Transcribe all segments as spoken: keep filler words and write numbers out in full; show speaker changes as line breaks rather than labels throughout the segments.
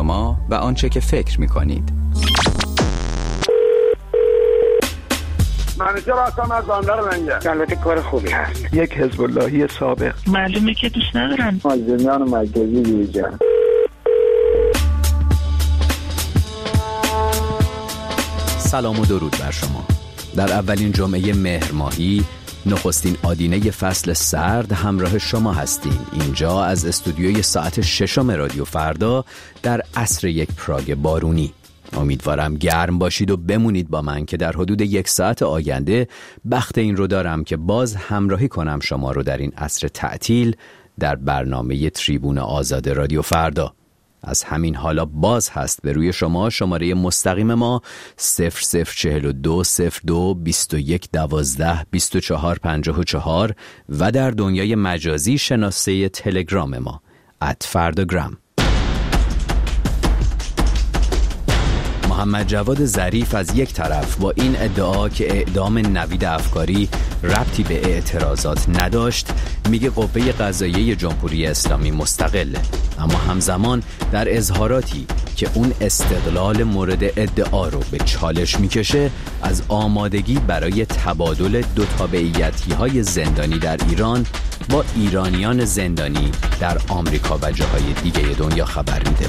شما و آنچه که فکر می‌کنید.
من چرا هستم از بندر منگه.
البته کار خوبی هست.
یک حزب اللهی سابق.
معلومه که دوست ندارن.
مازندران مرکزی دیجا.
سلام و درود بر شما. در اولین جمعه مهر ماهی نخستین آدینه فصل سرد همراه شما هستیم. اینجا از استودیوی ساعت ششم رادیو فردا در عصر یک پراگ بارونی. امیدوارم گرم باشید و بمونید با من که در حدود یک ساعت آینده بخت این رو دارم که باز همراهی کنم شما رو در این عصر تعطیل در برنامه تریبون آزاد رادیو فردا. از همین حالا باز هست به روی شما شماره مستقیم ما صفر صفر چهل و دو صفر دو بیست و یک دوازده بیست و چهار پنجاه و چهار و در دنیای مجازی شناسه تلگرام ما ات فرداگرام. محمد جواد ظریف از یک طرف با این ادعا که اعدام نوید افکاری ربطی به اعتراضات نداشت میگه قوه قضاییه جمهوری اسلامی مستقله، اما همزمان در اظهاراتی که اون استقلال مورد ادعا رو به چالش میکشه از آمادگی برای تبادل دو تابعیتی های زندانی در ایران با ایرانیان زندانی در آمریکا و جاهای دیگه دنیا خبر میده.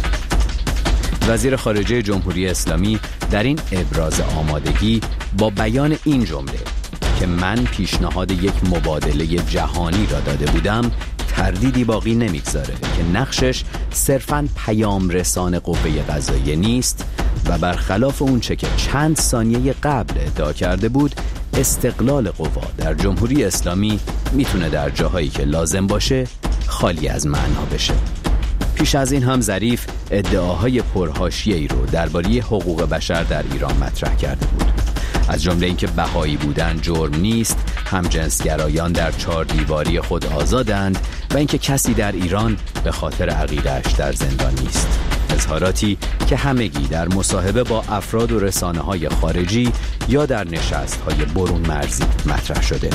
وزیر خارجه جمهوری اسلامی در این ابراز آمادگی با بیان این جمله که من پیشنهاد یک مبادله جهانی را داده بودم تردیدی باقی نمیگذاره که نقشش صرفاً پیام رسان قوه قضاییه نیست و برخلاف اون چه که چند ثانیه قبل ادعا کرده بود استقلال قوا در جمهوری اسلامی میتونه در جاهایی که لازم باشه خالی از معنا بشه. پیش از این هم ظریف ادعاهای پرحاشیه‌ای رو درباره حقوق بشر در ایران مطرح کرده بود، از جمله اینکه بهایی بودن جرم نیست، همجنسگرایان در چهار دیواری خود آزادند و اینکه کسی در ایران به خاطر عقیده‌اش در زندان نیست. اظهاراتی که همگی در مصاحبه با افراد و رسانه‌های خارجی یا در نشست‌های برون مرزی مطرح شده.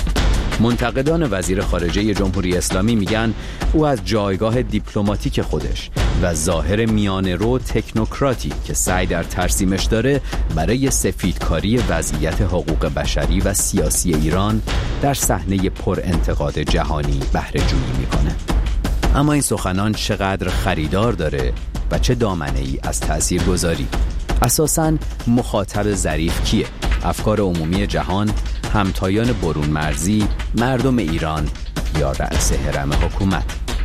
منتقدان وزیر خارجه جمهوری اسلامی میگن او از جایگاه دیپلماتیک خودش و ظاهر میانه رو تکنوکراتی که سعی در ترسیمش داره برای سفیدکاری وضعیت حقوق بشری و سیاسی ایران در صحنه پر انتقاد جهانی بهره جویی میکنه. اما این سخنان چقدر خریدار داره و چه دامنه‌ای از تاثیرگذاری؟ اساساً مخاطب ظریف کیه؟ افکار عمومی جهان، همتایان برون مرزی، مردم ایران یا رأس هرم حکومت؟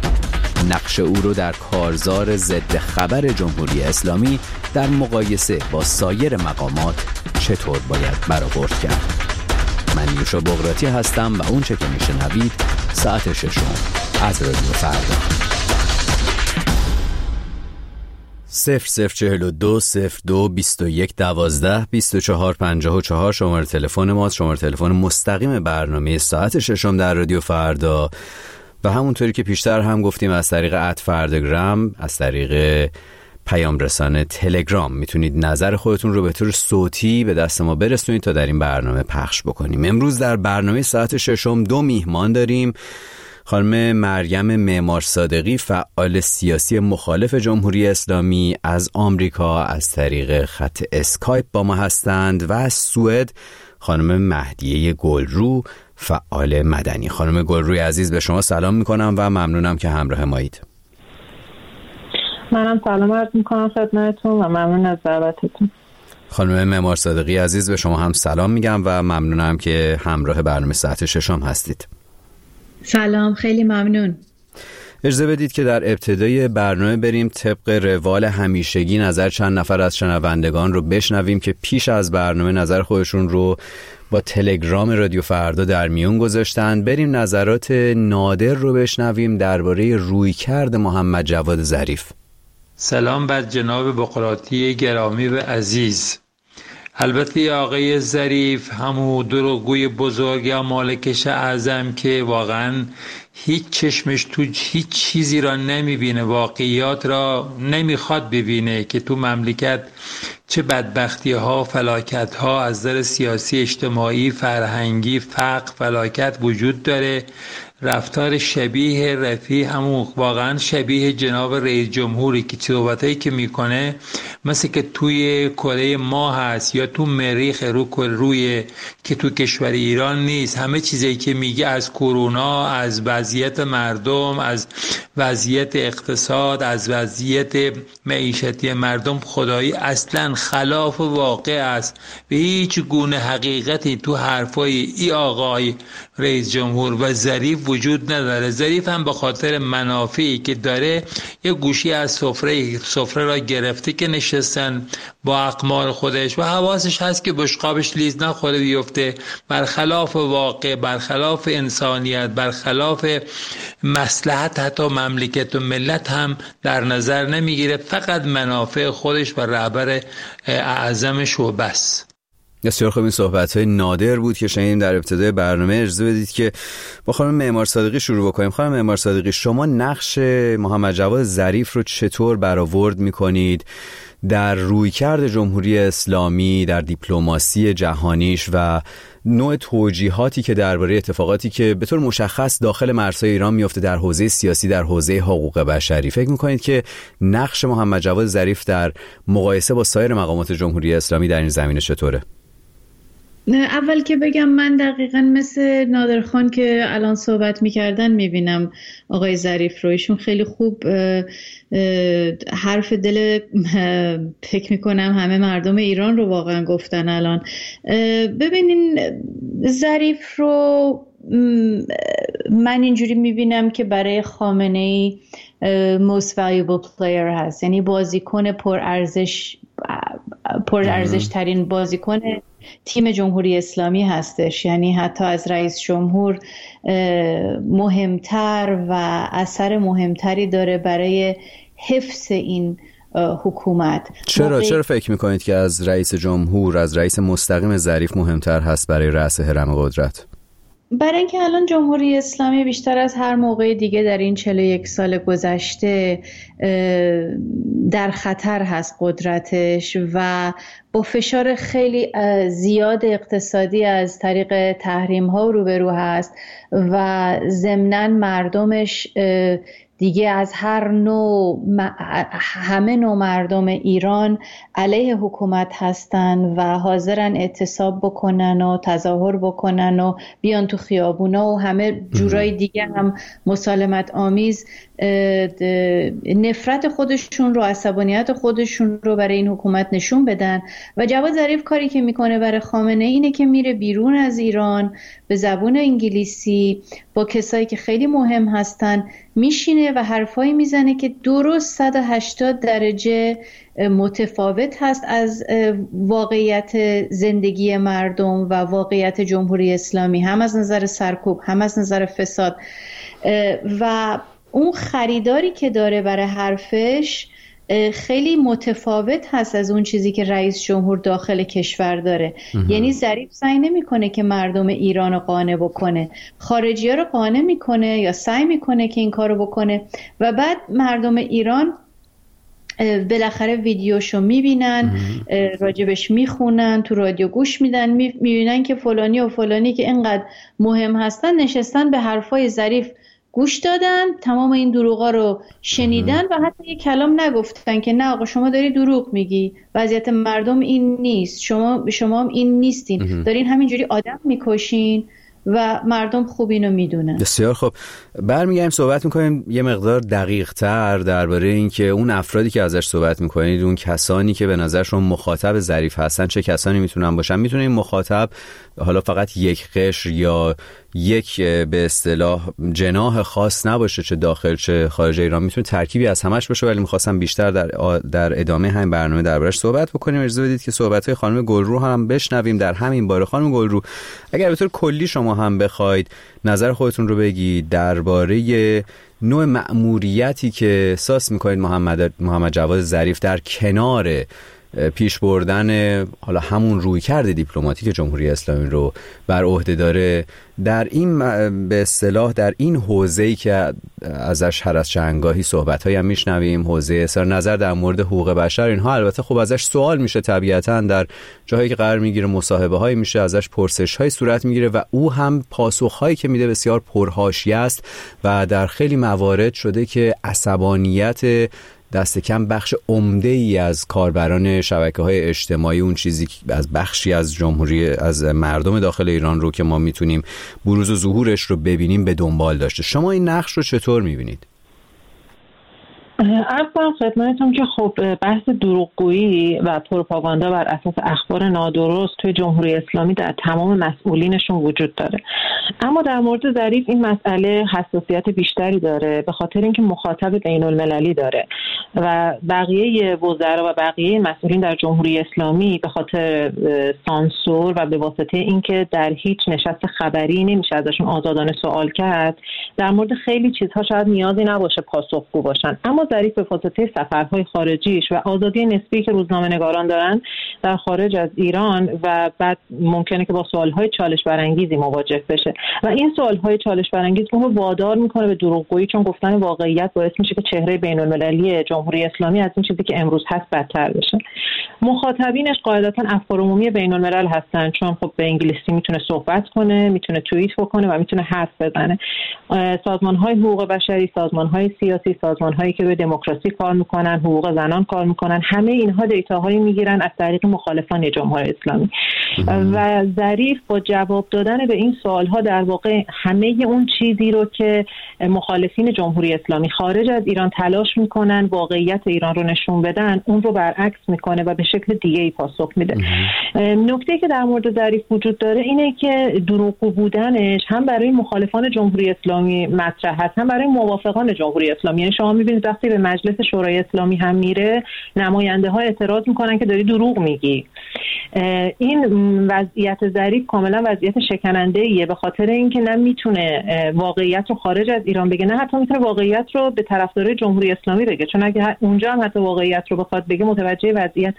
نقش او رو در کارزار ضد خبر جمهوری اسلامی در مقایسه با سایر مقامات چطور باید برآورد کرد؟ من یوشا بغراتی هستم و اون چه که میشنوید ساعت ششم از رادیو فردا. صفر صفر چهل و دو صفر دو بیست و یک دوازده بیست و چهار پنجاه و چهار شماره تلفن ماست، شماره تلفن مستقیم برنامه ساعت ششم در رادیو فردا. و همونطوری که پیشتر هم گفتیم از طریق ات فرداگرام، از طریق پیام رسان تلگرام میتونید نظر خودتون رو به طور صوتی به دست ما برسونید تا در این برنامه پخش بکنیم. امروز در برنامه ساعت ششم دو میهمان داریم. خانم مریم معمار صادقی، فعال سیاسی مخالف جمهوری اسلامی از آمریکا از طریق خط اسکایپ با ما هستند و از سوئد خانم مهدیه گلرو، فعال مدنی. خانم گلروی عزیز به شما سلام میکنم و ممنونم که همراه مایید.
منم سلام عرض میکنم خدمتتون و ممنون از دعوتتون.
خانم معمار صادقی عزیز به شما هم سلام میگم و ممنونم که همراه برنامه ساعت ششم هستید.
سلام، خیلی ممنون.
اجازه بدید که در ابتدای برنامه بریم طبق روال همیشگی نظر چند نفر از شنوندگان رو بشنویم که پیش از برنامه نظر خودشون رو با تلگرام رادیو فردا در میون گذاشتن. بریم نظرات نادر رو بشنویم درباره رویکرد محمد جواد ظریف.
سلام بر جناب بغراتی گرامی و عزیز. البته آقای ظریف همون دروغگوی بزرگ یا مالکش اعظم که واقعا هیچ چشمش تو هیچ چیزی را نمیبینه، واقعیات را نمیخواد ببینه که تو مملکت چه بدبختی ها، فلاکت ها از نظر سیاسی، اجتماعی، فرهنگی، فقر، فلاکت وجود داره رفتار شبیه رفیع همون واقعا شبیه جناب رئیس جمهوری که صحبتایی که میکنه مثل که توی کره ماه هست یا تو مریخ رو روی که تو کشور ایران نیست. همه چیزی که میگه از کرونا، از وضعیت مردم، از وضعیت اقتصاد، از وضعیت معیشتی مردم خدایی اصلا خلاف واقع است. به هیچ گونه حقیقتی تو حرفای ای آقای رئیس جمهور و ظریف وجود نداره. ظریف هم به خاطر منافعی که داره یه گوشی از سفره سفره را گرفته که نشستن با اقمار خودش و حواسش هست که بشقابش لیز نخوره بیفته. برخلاف واقع، برخلاف انسانیت، برخلاف مصلحت حتی مملکت و ملت هم در نظر نمیگیره، فقط منافع خودش و رهبر اعظمش و بس.
بسیار خوب، این صحبت‌های نادر بود که شنیدیم در ابتدای برنامه. اجازه بدید که با خانم معمار صادقی شروع بکنیم. خانم معمار صادقی، شما نقش محمد جواد ظریف رو چطور برآورد می‌کنید در رویکرد جمهوری اسلامی، در دیپلماسی جهانیش و نوع توجیهاتی که درباره اتفاقاتی که به طور مشخص داخل مرزهای ایران میفته در حوزه سیاسی، در حوزه حقوق بشری، فکر می‌کنید که نقش محمد جواد ظریف در مقایسه با سایر مقامات جمهوری اسلامی در این زمینه چطوره؟
اول که بگم من دقیقاً مثل نادرخان که الان صحبت میکردن میبینم آقای ظریف رو. ایشون خیلی خوب حرف دل فکر میکنم همه مردم ایران رو واقعا گفتن الان. ببینین ظریف رو من اینجوری میبینم که برای خامنه‌ای most valuable player هست، یعنی بازیکن پرارزش پرارزش ترین بازیکن تیم جمهوری اسلامی هستش. یعنی حتی از رئیس جمهور مهمتر و اثر مهمتری داره برای حفظ این حکومت.
چرا
موقع...
چرا فکر میکنید که از رئیس جمهور، از رئیس مستقیم ظریف مهمتر هست برای رأس هرم قدرت؟
برای اینکه الان جمهوری اسلامی بیشتر از هر موقع دیگه در این چهل و یک سال گذشته در خطر هست قدرتش و با فشار خیلی زیاد اقتصادی از طریق تحریم ها روبرو هست و ضمناً مردمش دیگه از هر نوع، همه نوع مردم ایران علیه حکومت هستن و حاضرن اعتصاب بکنن و تظاهر بکنن و بیان تو خیابونا و همه جورای دیگه هم مسالمت آمیز نفرت خودشون رو، عصبانیت خودشون رو برای این حکومت نشون بدن. و جواد ظریف کاری که میکنه برای خامنه اینه که میره بیرون از ایران به زبون انگلیسی با کسایی که خیلی مهم هستن میشینه و حرفایی میزنه که درست صد و هشتاد درجه متفاوت هست از واقعیت زندگی مردم و واقعیت جمهوری اسلامی، هم از نظر سرکوب هم از نظر فساد. و اون خریداری که داره برای حرفش خیلی متفاوت هست از اون چیزی که رئیس جمهور داخل کشور داره. یعنی ظریف سعی نمیکنه که مردم ایران رو قانع بکنه، خارجی‌ها رو قانع میکنه یا سعی میکنه که این کارو بکنه و بعد مردم ایران بالاخره ویدیوشو میبینن، راجبش میخونن، تو رادیو گوش میدن، میبینن که فلانی و فلانی که اینقدر مهم هستن نشستن به حرفای ظریف گوش دادن، تمام این دروغا رو شنیدن و حتی یک کلام نگفتن که نه آقا شما داری دروغ میگی، وضعیت مردم این نیست، شما شما این نیستین، دارین همینجوری آدم میکشین و مردم خوب اینو میدونن.
بسیار خب، برمیگردیم صحبت میکنیم یه مقدار دقیق تر درباره این که اون افرادی که ازش صحبت میکنید، اون کسانی که به نظرشون مخاطب ظریف هستن چه کسانی میتونن باشن. میتونه این مخاطب حالا فقط یک قشر یا یک به اصطلاح جناح خاص نباشه، چه داخل چه خارج ایران، میتونه ترکیبی از همش باشه، ولی میخواستم بیشتر در در ادامه همین برنامه دربارش صحبت بکنیم. اجازه بدید که صحبت‌های خانم گلرو هم بشنویم در همین باره. خانم گلرو، اگر به طور کلی شما هم بخواید نظر خودتون رو بگید درباره نوع مأموریتی که احساس می‌کنید محمد محمد جواد ظریف در کنار پیش بردن حالا همون رویکرد دیپلماتیک جمهوری اسلامی رو بر عهده داره، در این به اصطلاح در این حوزه‌ای که ازش هر از چندگاهی صحبت‌هایی هم میشنویم، حوزه اظهار نظر در مورد حقوق بشر، اینها البته خب ازش سوال میشه، طبیعتاً در جاهایی که قرار میگیره مصاحبه‌هایی میشه، ازش پرسش‌های صورت میگیره و او هم پاسخ‌هایی که میده بسیار پرحاشیه است و در خیلی موارد شده که عصبانیت دست کم بخش عمده‌ای از کاربران شبکه‌های اجتماعی، اون چیزی که از بخشی از جمهوری از مردم داخل ایران رو که ما میتونیم بروز و ظهورش رو ببینیم به دنبال داشته. شما این نقش رو چطور میبینید؟
اول خدمتتون که خب بحث دروغگویی و پروپاگاندا بر اساس اخبار نادرست توی جمهوری اسلامی در تمام مسئولینشون وجود داره، اما در مورد ظریف این مسئله حساسیت بیشتری داره به خاطر اینکه مخاطب بین المللی داره و بقیه وزرا و بقیه مسئولین در جمهوری اسلامی به خاطر سانسور و به واسطه اینکه در هیچ نشست خبری نمیشه ازشون آزادانه سوال کرد، در مورد خیلی چیزها شاید نیازی نباشه پاسخگو باشن. اما ظریف به واسطه سفرهای خارجیش و آزادی نسبی که روزنامه‌نگاران دارن در خارج از ایران و بعد ممکنه که با سوالهای چالش برانگیزی مواجه بشه و این سوالهای چالش برانگیز رو وادار میکنه به دروغگویی، چون گفتن واقعیت باعث میشه که چهره بین المللی جمهوری اسلامی از این چیزی که امروز هست بدتر بشه. مخاطبینش قاعدتا افکار عمومی بین الملل هستن، چون خب به انگلیسی میتونه صحبت کنه، میتونه توییت بکنه و میتونه حرف بزنه. سازمان‌های حقوق بشری، سازمان‌های سیاسی، سازمان‌هایی که به دموکراسی کار میکنن، حقوق زنان کار میکنن، همه اینها دیتاهایی میگیرن از طریق مخالفان جمهوری اسلامی و ظریف با جواب دادن به این سوالها در واقع همه اون چیزی رو که مخالفین جمهوری اسلامی خارج از ایران تلاش میکنن واقعیت ایران رو نشون بدن، اون رو برعکس میکنه و به شکل دیگه‌ای پاسخ میده. نکته که در مورد ظریف وجود داره اینه که دروغگو بودنش هم برای مخالفان جمهوری اسلامی مطرح هست، هم برای موافقان جمهوری اسلامی. یعنی شما میبینید وقتی به مجلس شورای اسلامی هم میره، نماینده ها اعتراض میکنن که داری دروغ میگی. این وضعیت ظریف کاملا وضعیت شکننده ایه، به خاطر اینکه نه میتونه واقعیت رو خارج از ایران بگه، نه حتی میتونه واقعیت رو به طرفدارای جمهوری اسلامی بگه، چون اگه اونجا هم حتی واقعیت رو بخواد بگه متوجه وضعیت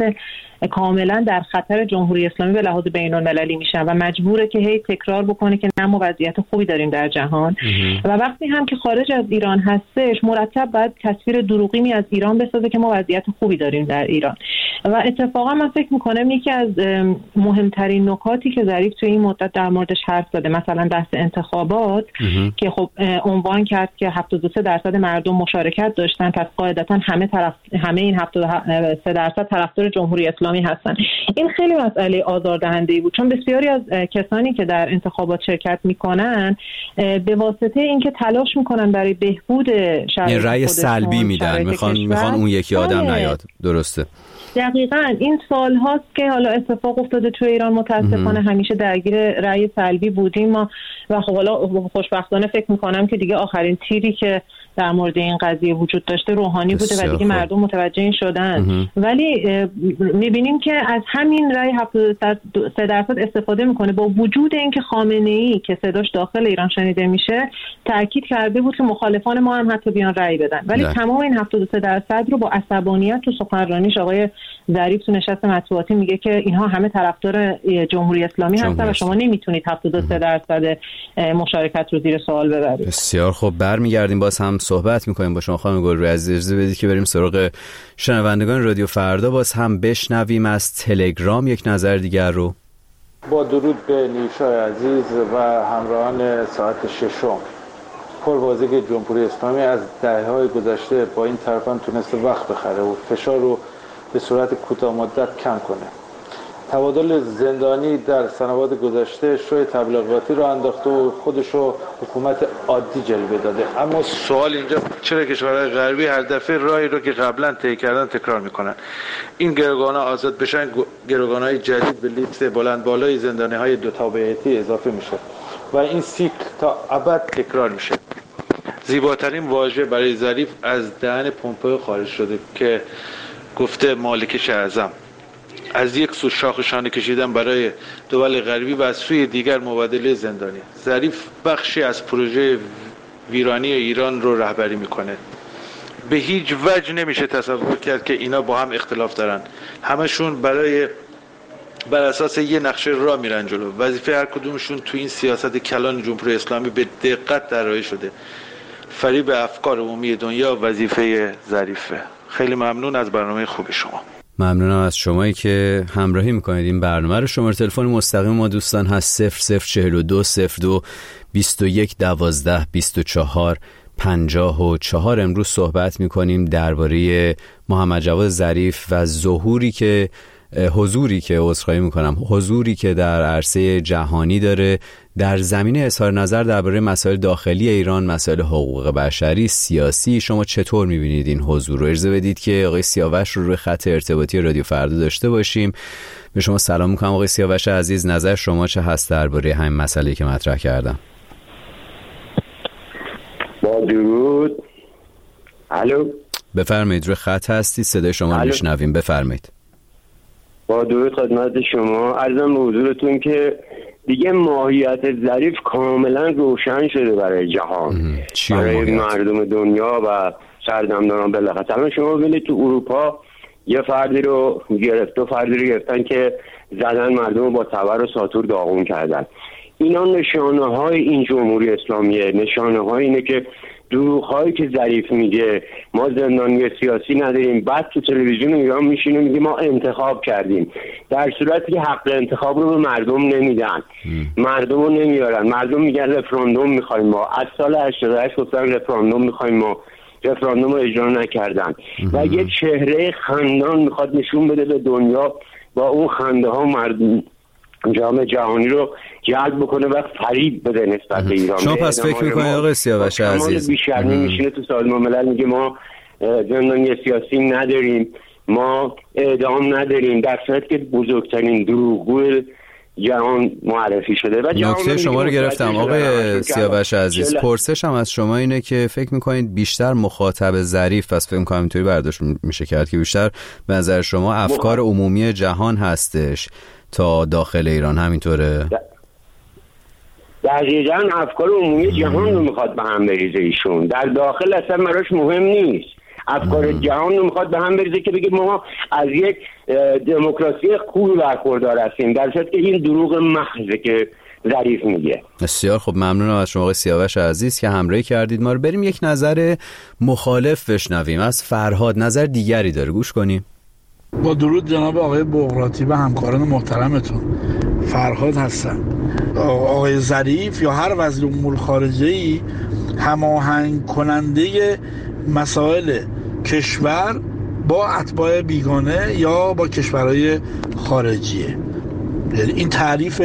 کاملا در خطر جمهوری اسلامی به لحاظ بین المللی میشن و مجبوره که هی تکرار بکنه که نه ما وضعیت خوبی داریم در جهان و وقتی هم که خارج از ایران هستش مرتب باید تصویر دروغینی از ایران بسازه که ما وضعیت خوبی داریم در ایران. و اتفاقا من فکر میکنم یکی از مهمترین نکاتی که ظریف توی این مدت در موردش حرف زده، مثلا بحث انتخابات که خب عنوان کرد که هفتاد و سه درصد مردم مشارکت داشتن، پس قاعدتا همه طرف همه این هفتاد و سه درصد طرفدار جمهوری اسلامی هستن. این خیلی مسئله آزاردهنده‌ای بود، چون بسیاری از کسانی که در انتخابات شرکت میکنن به واسطه اینکه تلاش میکنن برای بهبود شرایط
رأی سلبی میدن، میخوان میخوان اون یکی آدم نیاد. درسته.
دقیقاً این سال هاست که حالا اتفاق افتاده توی ایران، متاسفانه همیشه درگیر رأی سلبی بودیم ما و خب حالا خوشبختانه فکر میکنم که دیگه آخرین تیری که در مورد این قضیه وجود داشته روحانی بوده و دیگه مردم متوجه این شدن. ولی میبینیم که از همین رأی هفتاد و سه درصد استفاده میکنه، با وجود اینکه خامنه‌ای که صداش داخل ایران شنیده میشه تاکید کرده بود که مخالفان ما هم حتی بیان رأی بدن، ولی نه. تمام این هفتاد و سه درصد رو با عصبانیت تو سخنرانیش آقای ظریف تو نشست مطبوعاتی میگه که اینها همه طرفدار جمهوری اسلامی هستن و شما نمیتونید هفتاد و سه درصد مشارکت رو زیر سوال ببرید.
بسیار خب، برمیگردیم باز هم صحبت میکنیم با شما خانم گلروی عزیز. اجازه بدید که بریم سراغ شنوندگان رادیو فردا، باز هم بشنویم از تلگرام یک نظر دیگر رو.
با درود به نیوشای عزیز و همراهان ساعت ششم. پرواضحه که جمهوری اسلامی از دهه‌های گذشته با این طرفان تونسته وقت بخره و فشار رو به صورت کوتاه مدت کم کنه. تبادل زندانی در سنوات گذشته شوی تبلیغاتی رو انداخته و خودش رو حکومت عادی جلوه داده. اما سوال اینجا چرا کشورهای غربی هر دفعه راهی رو که قبلا طی کردن تکرار میکنن؟ این گروگان‌ها آزاد بشن، گروگان‌های جدید به لیست بلند بالای زندانی‌های دو تابعیتی اضافه میشه و این سیکل تا ابد تکرار میشه. زیباترین واژه برای ظریف از دهن پومپئو خارج شده که گفته مالک اعظم. از یک سو شاخشانه کشیدن برای دول غربی و از سوی دیگر مبادله زندانی. ظریف بخشی از پروژه ویرانی ایران رو رهبری میکنه. به هیچ وجه نمیشه تصور کرد که اینا با هم اختلاف دارن. همشون برای بر اساس یه نقشه راه میرن جلو. وظیفه هر کدومشون تو این سیاست کلان جمهوری اسلامی به دقت طراحی شده. فریب افکار عمومی دنیا وظیفه ظریفه. خیلی ممنون از برنامه خوب شما.
ممنونم از شمایی که همراهی میکنید این برنامه رو. شماره تلفن مستقیم ما دوستان هست صفر صفر چهل و دو صفر دو بیست و یک دوازده بیست و چهار پنجاه و چهار. امروز صحبت میکنیم درباره محمد جواد ظریف و ظهوری که حضوری که عذرخواهی میکنم حضوری که در عرصه جهانی داره در زمینه اظهار نظر درباره مسائل داخلی ایران، مسائل حقوق بشری، سیاسی. شما چطور میبینید این حضور رو؟ اجازه بدید که آقای سیاوش رو روی خط ارتباطی رادیو فردا داشته باشیم. به شما سلام میکنم آقای سیاوش عزیز، نظر شما چه هست درباره همین مسئله‌ای که مطرح کردم؟
با درود. الو،
بفرمایید، روی خط هستی، صدای شما رو میشنویم، بفرمایید.
با درود خدمت شما. عرضم به حضورتون که دیگه ماهیت ظریف کاملا روشن شده برای جهان، برای مردم دنیا و سردمداران. بالاخره الان شما ببینید تو اروپا یه فردی رو گرفت، دو فردی رو گرفتن که زدن مردم رو با تبر و ساطور داغون کردن. اینا نشانه های این جمهوری اسلامیه، نشانه های اینه که دروغ هایی که ظریف میگه ما زندانی سیاسی نداریم، بعد تو تلویزیون ایران میشینه میگه ما انتخاب کردیم، در صورتی که حق انتخاب رو به مردم نمیدن. مردم رو نمیارن. مردم میگن رفراندوم میخوایم ما. از سال هشتاد و هشت گفتن رفراندوم میخوایم ما، رفراندوم رو اجرا نکردن. و یه چهره خندان میخواد نشون بده به دنیا، با اون خنده ها مردم جامعه جهانی رو جلب بکنه و فریب بده نسبت به ایران.
شما پس فکر میکنید آقای سیاوش عزیز
بیشرمی میشینه تو سازمان ملل میگه ما زندانی سیاسی نداریم، ما اعدام نداریم، در صورتی که بزرگترین دروغگوی جهان معرفی شده. و
نکته شما رو گرفتم آقای سیاوش عزیز. پرسشم از شما اینه که فکر میکنید بیشتر مخاطب ظریف، پس فکر میکنم اینطوری برداشت میشه کرد که بیشتر به نظر شما افکار عمومی جهان هستش تا داخل ایران، همینطوره؟
دقیقاً افکار عمومی جهان رو میخواد به هم بریزه ایشون. در داخل اصلا براش مهم نیست. افکار جهان رو میخواد به هم بریزه که بگه ما از یک دموکراسی خوبی برخوردار هستیم، در صورتی که این دروغ محضه که ظریف میگه.
بسیار خب، ممنونم از شما آقای سیاوش عزیز که همراهی کردید ما رو. بریم یک نظر مخالف بشنویم از فرهاد. نظر دیگری داره، گوش کنیم.
با درود جناب آقای بغراتی و همکاران محترمتون. فرهاد هستم. آقای ظریف یا هر وزیر امور خارجه‌ای هماهنگ کننده مسائل کشور با اتباع بیگانه یا با کشورهای خارجیه. یعنی این تعریف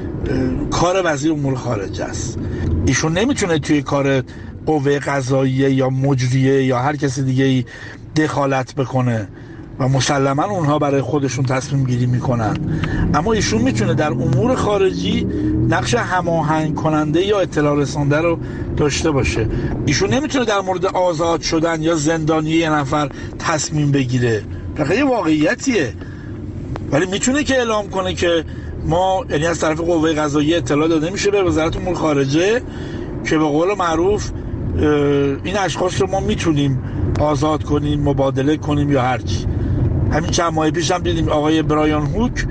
کار وزیر امور خارجه است. ایشون نمیتونه توی کار قوه قضاییه یا مجریه یا هر کسی دیگه‌ای دخالت بکنه و مسلما اونها برای خودشون تصمیم گیری میکنن، اما ایشون میتونه در امور خارجی نقش هماهنگ کننده یا اطلاع رسانده رو داشته باشه. ایشون نمیتونه در مورد آزاد شدن یا زندانی یه نفر تصمیم بگیره، فقط یه واقعیتیه، ولی میتونه که اعلام کنه که ما، یعنی از طرف قوه قضاییه اطلاع داده میشه به وزارت امور خارجه که به قول معروف این اشخاص رو ما میتونیم آزاد کنیم، مبادله کنیم یا هرچی. همین چند ماه پیش هم دیدیم آقای برایان هوک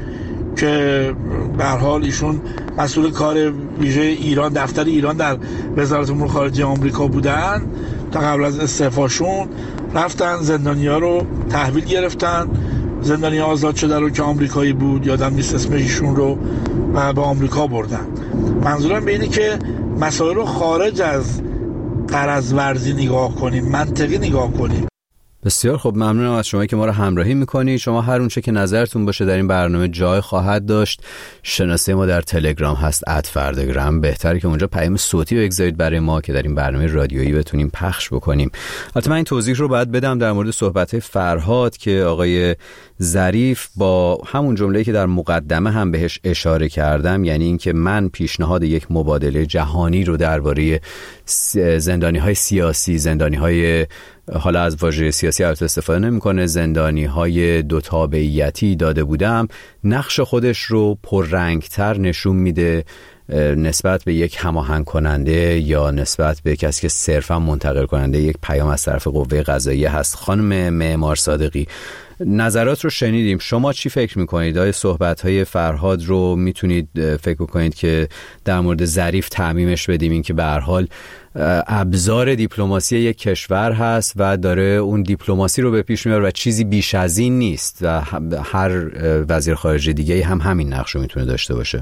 که به هر حال ایشون مسئول کار ویژه ایران، دفتر ایران در وزارت امور خارجه آمریکا بودن، تا قبل از استعفاشون رفتن زندانی‌ها رو تحویل گرفتن، زندانی آزاد شده رو که آمریکایی بود، یادم نیست اسم ایشون رو، و به آمریکا بردن. منظورم به اینه که مسائل رو خارج از غرض ورزی نگاه کنیم، منطقی نگاه کنیم.
بسیار خب، ممنونم از شما که ما رو همراهی میکنید. شما هر اونچه که نظرتون باشه در این برنامه جای خواهد داشت. شناسه ما در تلگرام هست ات فرداگرام. بهتره که اونجا پیام صوتی بگذارید برای ما که در این برنامه رادیویی بتونیم پخش بکنیم. البته من این توضیح رو باید بدم در مورد صحبت فرهاد که آقای ظریف با همون جمله‌ای که در مقدمه هم بهش اشاره کردم، یعنی اینکه من پیشنهاد یک مبادله جهانی رو درباره زندانی‌های سیاسی، زندانی‌های، حالا از واژه سیاسی البته استفاده نمی‌کنه، زندانی‌های دو تابعیتی داده بودم، نقش خودش رو پررنگ‌تر نشون میده نسبت به یک هماهنگ کننده یا نسبت به کسی که صرفا منتقل کننده یک پیام از طرف قوه قضاییه هست. خانم معمار صادقی، نظرات رو شنیدیم، شما چی فکر میکنید؟ آیا صحبت‌های فرهاد رو میتونید فکر کنید که در مورد ظریف تعمیمش بدیم، این که به هر حال ابزار دیپلماسی یک کشور هست و داره اون دیپلماسی رو به پیش میبره و چیزی بیش از این نیست و هر وزیر خارجه دیگه هم همین نقش رو میتونه داشته باشه؟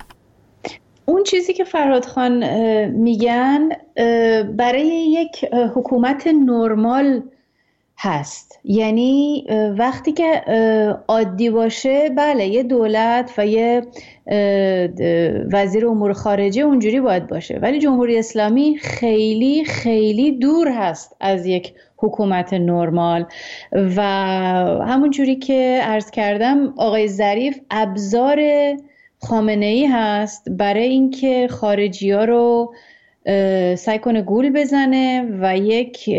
اون چیزی که فرهاد خان میگن برای یک حکومت نرمال هست، یعنی وقتی که عادی باشه بله یه دولت و یه وزیر امور خارجه اونجوری باید باشه، ولی جمهوری اسلامی خیلی خیلی دور هست از یک حکومت نرمال و همون جوری که عرض کردم آقای ظریف ابزار خامنه‌ای هست برای اینکه خارجی‌ها رو سعی کنه گول بزنه و یک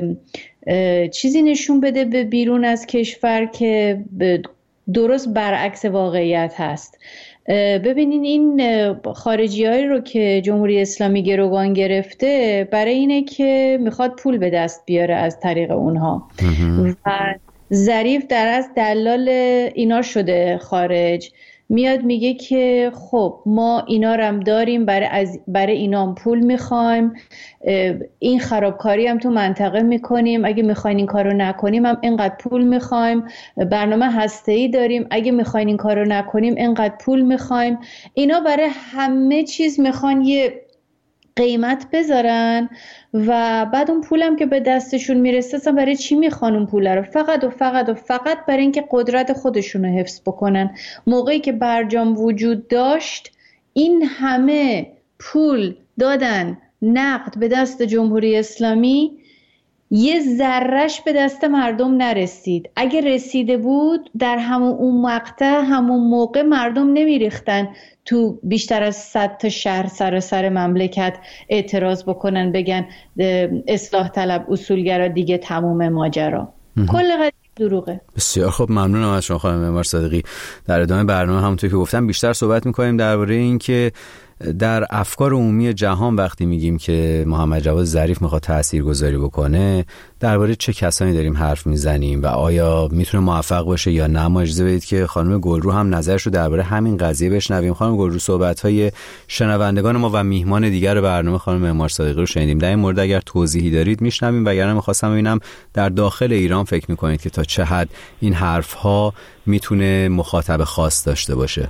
چیزی نشون بده به بیرون از کشور که درست برعکس واقعیت هست. ببینین این خارجی‌هایی رو که جمهوری اسلامی گروگان گرفته برای اینه که میخواد پول به دست بیاره از طریق اونها و ظریف در از دلال اینا شده خارج، میاد میگه که خب ما اینا رو هم داریم، برای, از برای اینا هم پول میخوایم، این خرابکاری هم تو منطقه میکنیم، اگه میخواین این کارو نکنیم هم اینقدر پول میخوایم، برنامه هسته‌ای داریم، اگه میخواین این کارو نکنیم اینقدر پول میخوایم. اینا برای همه چیز میخوان یه قیمت بذارن و بعد اون پولم که به دستشون میرسه اصلا برای چی میخوان اون پول رو؟ فقط و فقط و فقط برای اینکه قدرت خودشون رو حفظ بکنن. موقعی که برجام وجود داشت این همه پول دادن نقد به دست جمهوری اسلامی، یه ذره‌اش به دست مردم نرسید. اگه رسیده بود در همون اون مقطع همون موقع مردم نمیریختن تو بیشتر از صد تا شهر سر سر مملکت اعتراض بکنن بگن اصلاح طلب اصولگرا دیگه تموم ماجرا. کل قضیه دروغه.
بسیار خب، ممنونم از شما خانم معمار صادقی. در ادامه برنامه همونطور که گفتم بیشتر صحبت می‌کنیم درباره این که در افکار عمومی جهان وقتی میگیم که محمد جواد ظریف میخواد تاثیرگذاری بکنه درباره چه کسانی داریم حرف میزنیم و آیا میتونه موفق باشه یا نه. ما اجازه بدید که خانم گلرو هم نظرش رو درباره همین قضیه بشنویم. خانم گلرو، صحبت‌های شنوندگان ما و میهمان دیگر برنامه خانم معمار صادقی رو شنیدیم. در این مورد اگر توضیحی دارید میشنویم، وگرنه می‌خواستم ببینم در داخل ایران فکر می‌کنید که تا چه حد این حرف‌ها میتونه مخاطب خاص داشته باشه.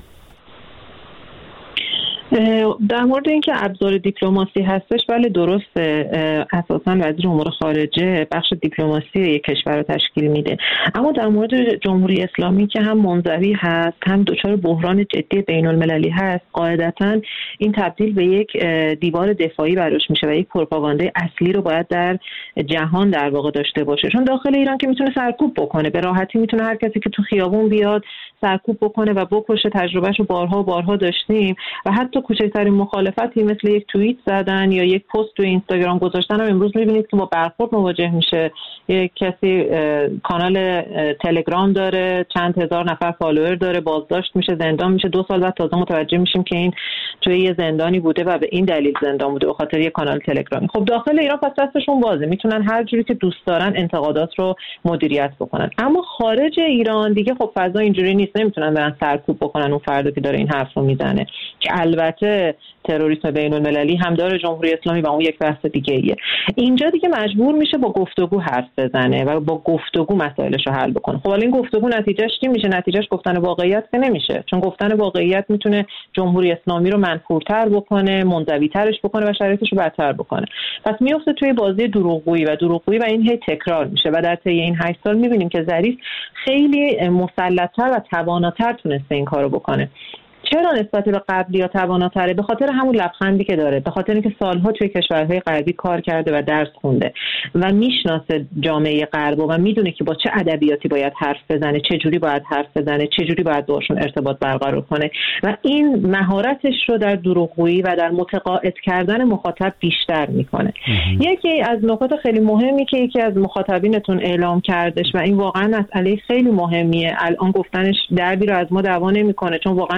در مورد اینکه ابزار دیپلماسی هستش، بله درسته، اساساً وزیر امور خارجه بخش دیپلماسی یک کشور رو تشکیل میده، اما در مورد جمهوری اسلامی که هم منزوی هست هم دچار بحران جدی بین المللی هست، قاعدتاً این تبدیل به یک دیوار دفاعی براش میشه و یک پروپاگاندای اصلی رو باید در جهان در واقع داشته باشه. چون داخل ایران که میتونه سرکوب بکنه، به راحتی میتونه هر کسی که تو خیابون بیاد سرکوب بکنه و بکشه. تجربهشو بارها و بارها داشتیم و حتی کوچکترین مخالفتی مثل یک توییت زدن یا یک پست تو اینستاگرام گذاشتن هم امروز میبینید که با برخورد مواجه میشه. یک کسی کانال تلگرام داره، چند هزار نفر فالوور داره، بازداشت میشه، زندان میشه، دو سال بعد تازه متوجه میشیم که این توی یه زندانی بوده و به این دلیل زندان بوده، به خاطر یک کانال تلگرامی. خب داخل ایران پس دستشون بازه، میتونن هر جوری که دوست دارن انتقادات رو مدیریت بکنن. اما خارج ایران دیگه خب فضا اینجوری نیست، نمیتونن برن سرکوب بکنن اون فردی که داره این حرف رو میزنه، که البته تروریسم بین المللی هم داره جمهوری اسلامی و اون یک بحث دیگه ایه. اینجا دیگه مجبور میشه با گفتگو حرف بزنه و با گفتگو مسائلش رو حل بکنه. خب حالا این گفتگو نتیجهش چی میشه؟ نتیجهش گفتن واقعیت که نمیشه، چون گفتن واقعیت میتونه جمهوری اسلامی رو منفورتر بکنه، منزوی‌ترش بکنه و شرایطش رو بدتر بکنه. پس میفته توی بازی دروغگویی و دروغگویی و این هی تکرار میشه و در طی این هشت سال میبینیم که ظریف خیلی مسلط‌تر و تواناتر تونسته این کارو بکنه. چرا نسبت به قبلی یا تواناتره؟ به خاطر همون لبخندی که داره، به خاطر اینکه سالها توی کشورهای غربی کار کرده و درس خونده و میشناسه جامعه غرب و میدونه که با چه ادبیاتی باید حرف بزنه، چه جوری باید حرف بزنه، چه جوری باید باشون ارتباط برقرار کنه و این مهارتش رو در دروغگویی و در متقاعد کردن مخاطب بیشتر میکنه. یکی از نکات خیلی مهمی که یکی از مخاطبینتون اعلام کردش و این واقعا مسئله خیلی مهمیه، الان گفتنش دردی رو از ما دوا نمیکنه، چون واقعا جامعه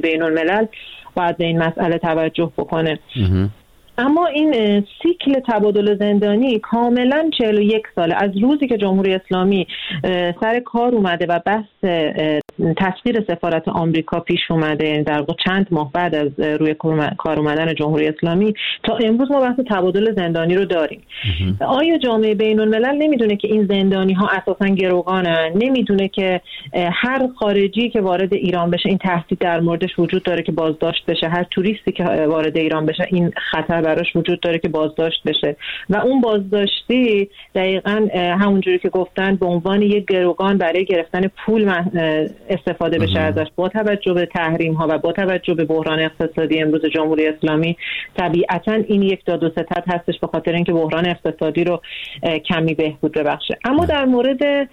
بین الملل باید به این مسئله توجه بکنه. اما این سیکل تبادل زندانی کاملا چهل و یک ساله از روزی که جمهوری اسلامی سر کار اومده و بحث تسخیر سفارت آمریکا پیش اومده، یعنی در واقع چند ماه بعد از روی کار اومدن جمهوری اسلامی تا امروز ما بحث تبادل زندانی رو داریم. آیا جامعه بین الملل نمیدونه که این زندانی ها اساسا گروگانن؟ نمیدونه که هر خارجی که وارد ایران بشه این تهدید در موردش وجود داره که بازداشت بشه، هر توریستی که وارد ایران بشه این خطر براش وجود داره که بازداشت بشه و اون بازداشتی دقیقاً همونجوری که گفتن به عنوان یک گروگان برای گرفتن پول استفاده بشه ازش. با توجه به تحریم ها و با توجه به بحران اقتصادی امروز جمهوری اسلامی طبیعتاً این یک داد و ستد هستش به خاطر اینکه بحران اقتصادی رو کمی بهبود ببخشه. اما در مورد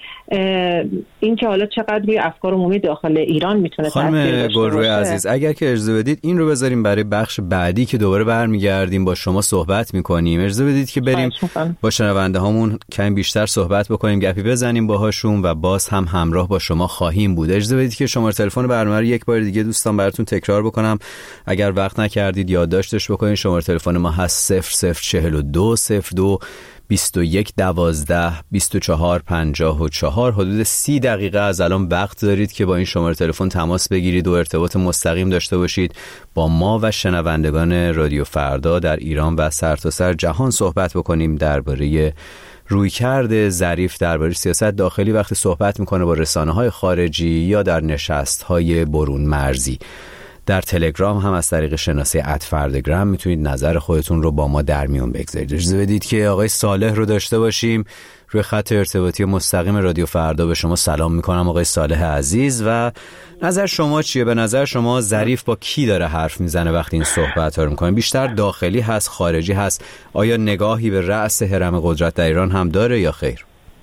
اینکه حالا چقدر روی افکار عمومی داخل ایران میتونه تاثیر داشته باشه، خانم گلروی عزیز اگر که اجازه بدید این رو بذاریم برای بخش بعدی که دوباره برمیگردیم با شما صحبت میکنیم. اجازه بدید که بریم با شنونده هامون کمی بیشتر صحبت بکنیم، گپی بزنیم باهاشون و باز هم همراه با شما خواهیم بود. اجازه بدید که شماره تلفن برنامه رو یک بار دیگه دوستان براتون تکرار بکنم، اگر وقت نکردید یادداشتش بکنید. شماره تلفن ما هست صفر صفر چهل و دو صفر دو بیست و یک دوازده بیست و چهار پنجاه و چهار. حدود سی دقیقه از الان وقت دارید که با این شماره تلفن تماس بگیرید و ارتباط مستقیم داشته باشید با ما و شنوندگان رادیو فردا در ایران و سرتاسر جهان صحبت بکنیم درباره رویکرد ظریف درباره سیاست داخلی وقتی صحبت میکنه با رسانه‌های خارجی یا در نشست‌های برون مرزی. در تلگرام هم از طریق شناسه ات فردگرام میتونید نظر خودتون رو با ما در میون بگذارید. اجازه بدید که آقای صالح رو داشته باشیم روی خط ارتباطی مستقیم رادیو فردا. به شما سلام میکنم آقای صالح عزیز و نظر شما چیه؟ به نظر شما ظریف با کی داره حرف میزنه وقتی این صحبت ها رو میکنه؟ بیشتر داخلی هست، خارجی هست؟ آیا نگاهی به رأس هرم قدرت در ایران هم داره یا خیر؟